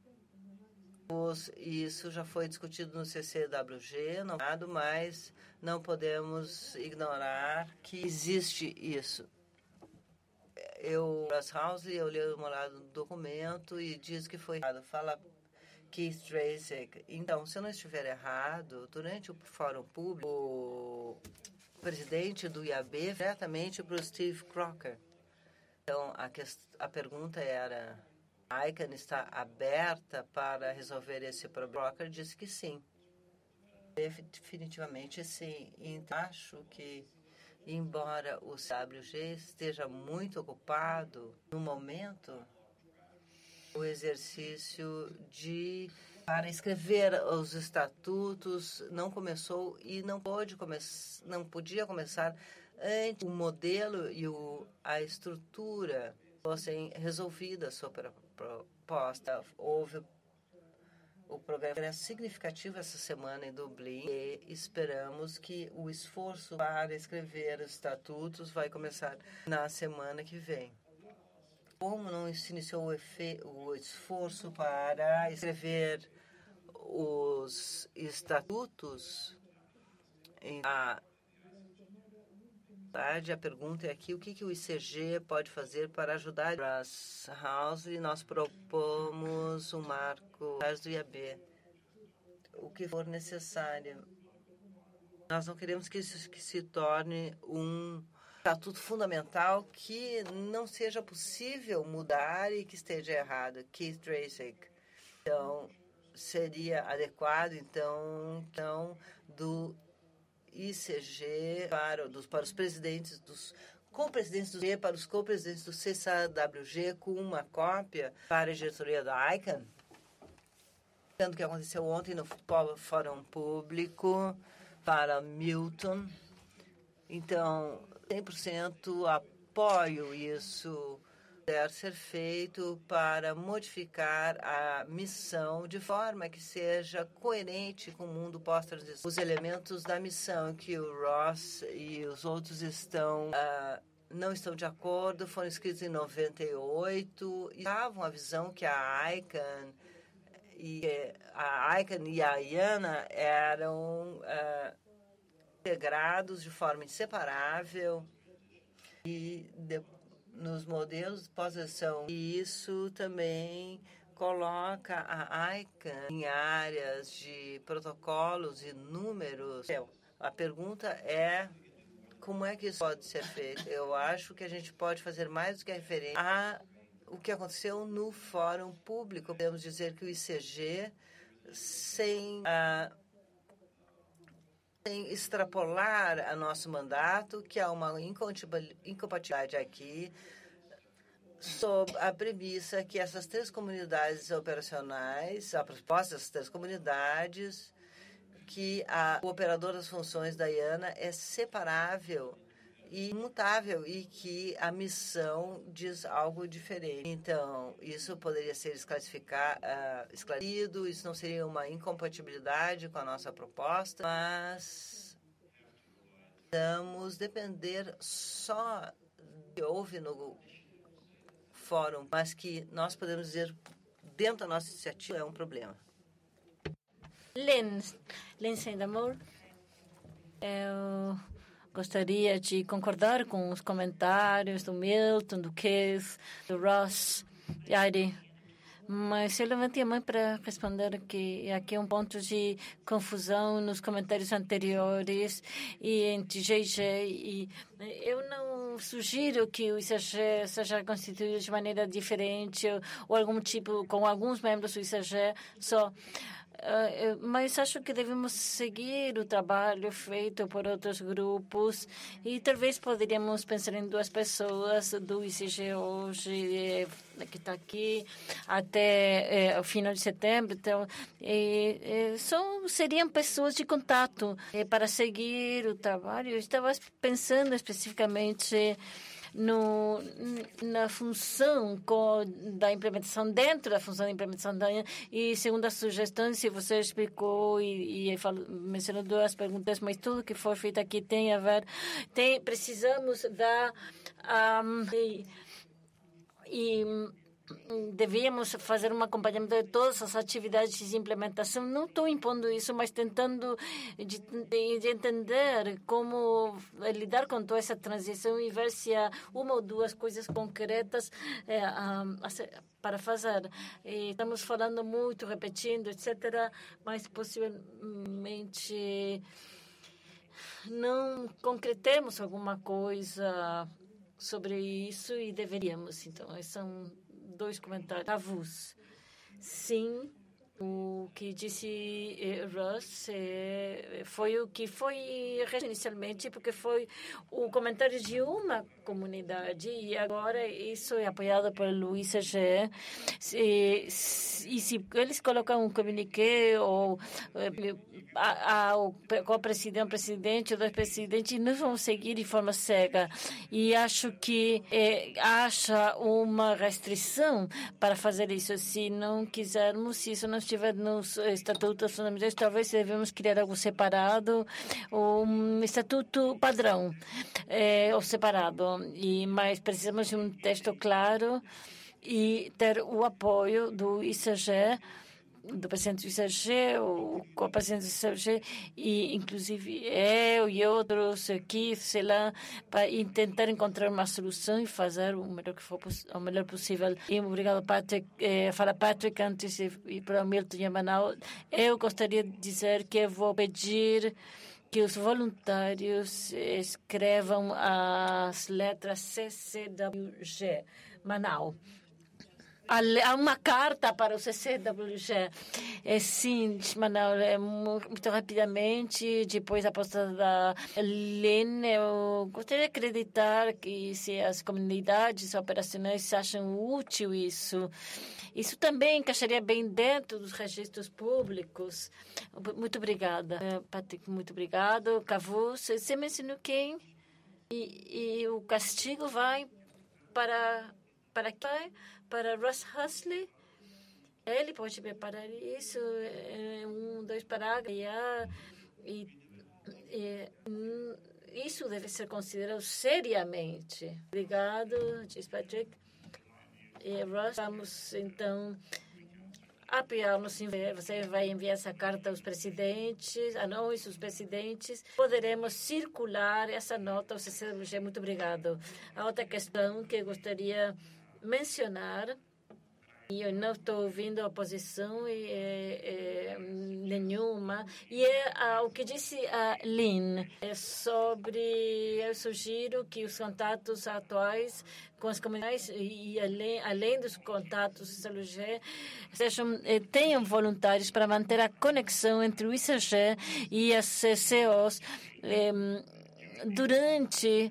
Isso já foi discutido no C C W G, não, mas não podemos ignorar que existe isso. Eu, Russ House, eu li uma lado do documento e diz que foi errado. Fala Keith Tracy. Então, se eu não estiver errado, durante o fórum público, o presidente do I A B diretamente para o Steve Crocker. Então, a, quest- a pergunta era, a ICANN está aberta para resolver esse problema? Crocker disse que sim. Definitivamente sim. Então, acho que embora o C W G esteja muito ocupado no momento, o exercício de para escrever os estatutos não começou e não pode começar, não podia começar antes o modelo e o, a estrutura fossem resolvidas sobre a proposta. Houve o programa é significativo essa semana em Dublin e esperamos que o esforço para escrever os estatutos vai começar na semana que vem. Como não se iniciou o, efe, o esforço para escrever os estatutos, a, a pergunta é aqui, o que, que o I C G pode fazer para ajudar a House, e nós propomos um marco do I A B, o que for necessário. Nós não queremos que isso que se torne um estatuto fundamental que não seja possível mudar e que esteja errado. Keith Tracy. Então, seria adequado, então, então do I C G para, dos, para os presidentes dos co-presidentes do G, para os co-presidentes do C C W G, com uma cópia para a diretoria da ICANN. O que aconteceu ontem no Fórum Público para Milton. Então, cem por cento apoio isso deve ser feito para modificar a missão de forma que seja coerente com o mundo pós-transição. Os elementos da missão que o Ross e os outros estão uh, não estão de acordo foram escritos em noventa e oito e davam a visão que a ICANN e a ICANN e a IANA eram uh, integrados de forma inseparável e depois nos modelos de pós-transição. E isso também coloca a ICANN em áreas de protocolos e números. A pergunta é como é que isso pode ser feito? Eu acho que a gente pode fazer mais do que a referência a o que aconteceu no Fórum Público. Podemos dizer que o I C G, sem a sem extrapolar a nosso mandato, que há uma incompatibilidade aqui, sob a premissa que essas três comunidades operacionais, a proposta dessas três comunidades, que a, o operador das funções da IANA é separável e imutável e que a missão diz algo diferente. Então, isso poderia ser esclarecer, uh, esclarecido, isso não seria uma incompatibilidade com a nossa proposta, mas vamos depender só do que houve no fórum, mas que nós podemos dizer, dentro da nossa iniciativa, é um problema. Lynn, Lynn Sendamore, eu gostaria de concordar com os comentários do Milton, do Keith, do Ross, de Heidi, mas eu levantei a mão para responder que aqui é um ponto de confusão nos comentários anteriores e entre G I G e eu não sugiro que o I C G seja constituído de maneira diferente ou, ou algum tipo, com alguns membros do I C G só. Uh, mas acho que devemos seguir o trabalho feito por outros grupos e talvez poderíamos pensar em duas pessoas do I C G hoje, eh, que está aqui, até eh, o final de setembro. Então, eh, eh, são, seriam pessoas de contato eh, para seguir o trabalho. Eu estava pensando especificamente No, na função da implementação, dentro da função da implementação da e segundo as sugestões, se você explicou e, e falou, mencionou duas perguntas, mas tudo que for feito aqui tem a ver, tem, precisamos da um, e, e devíamos fazer um acompanhamento de todas as atividades de implementação. Não estou impondo isso, mas tentando de, de, de entender como lidar com toda essa transição e ver se há uma ou duas coisas concretas é, um, para fazer. E estamos falando muito, repetindo, etcétera, mas possivelmente não concretemos alguma coisa sobre isso e deveríamos. Então, são dois comentários. Avus. Sim, o que disse eh, Russ eh, foi o que foi inicialmente, porque foi o comentário de uma comunidade e agora isso é apoiado pelo I C G. E, e se eles colocam um comuniqué ou eh, a, a, o, com o presidente, o presidente ou dois presidentes, nós vamos seguir de forma cega. E acho que eh, acha uma restrição para fazer isso. Se não quisermos, se isso não estiver nos estatutos fundamentais, talvez devemos criar algo separado, um estatuto padrão eh, ou separado. E, mas precisamos de um texto claro e ter o apoio do I C G, do presidente do I C G, o co-presidente do I C G, e inclusive eu e outros aqui, sei lá, para tentar encontrar uma solução e fazer o melhor que for o melhor possível. E obrigado, Patrick. Eh, fala Patrick antes e, e para o Milton e a Manaus. Eu gostaria de dizer que eu vou pedir que os voluntários escrevam as letras C C W G, Manaus. Há uma carta para o C C W G. É, sim, Manaus, é, muito rapidamente, depois da posta da Lene, eu gostaria de acreditar que se as comunidades operacionais acham útil isso, isso também encaixaria bem dentro dos registros públicos. Muito obrigada, Patrick, muito obrigado. Cavus, você mencionou quem? E, e o castigo vai para, para quem? Para Russ Huxley, ele pode preparar isso, um, dois parágrafos, e, e, e isso deve ser considerado seriamente. Obrigado, diz Patrick. E Russ, vamos então apoiar-nos. Você vai enviar essa carta aos presidentes, a nós, os presidentes. Poderemos circular essa nota ao C C W G. Muito obrigado. A outra questão que eu gostaria mencionar, e eu não estou ouvindo a oposição, e, e, nenhuma. E é ah, o que disse a Lynn é sobre, eu sugiro que os contatos atuais com as comunidades e, e além, além dos contatos do I C G, sejam, eh, tenham voluntários para manter a conexão entre o I C G e as C C Os eh, durante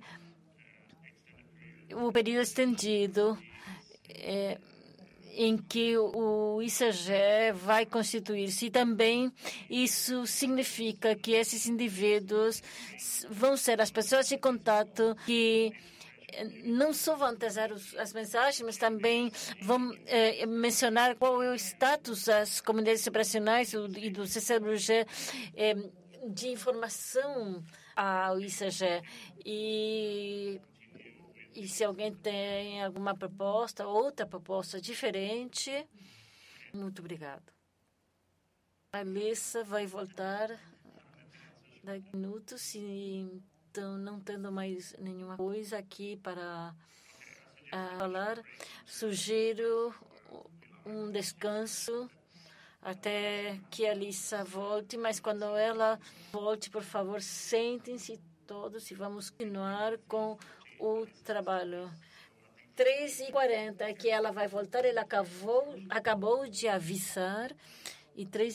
o período estendido eh, em que o I C G vai constituir-se. E também isso significa que esses indivíduos vão ser as pessoas de contato que não só vão trazer as mensagens, mas também vão eh, mencionar qual é o status das comunidades operacionais e do C C W G eh, de informação ao I C G. E E se alguém tem alguma proposta, outra proposta diferente, muito obrigado. A Alissa vai voltar daqui a minutos, e então não tendo mais nenhuma coisa aqui para uh, falar, sugiro um descanso até que a Alissa volte, mas quando ela volte, por favor, sentem-se todos e vamos continuar com o trabalho. três e quarenta que ela vai voltar, ela acabou, acabou de avisar, e três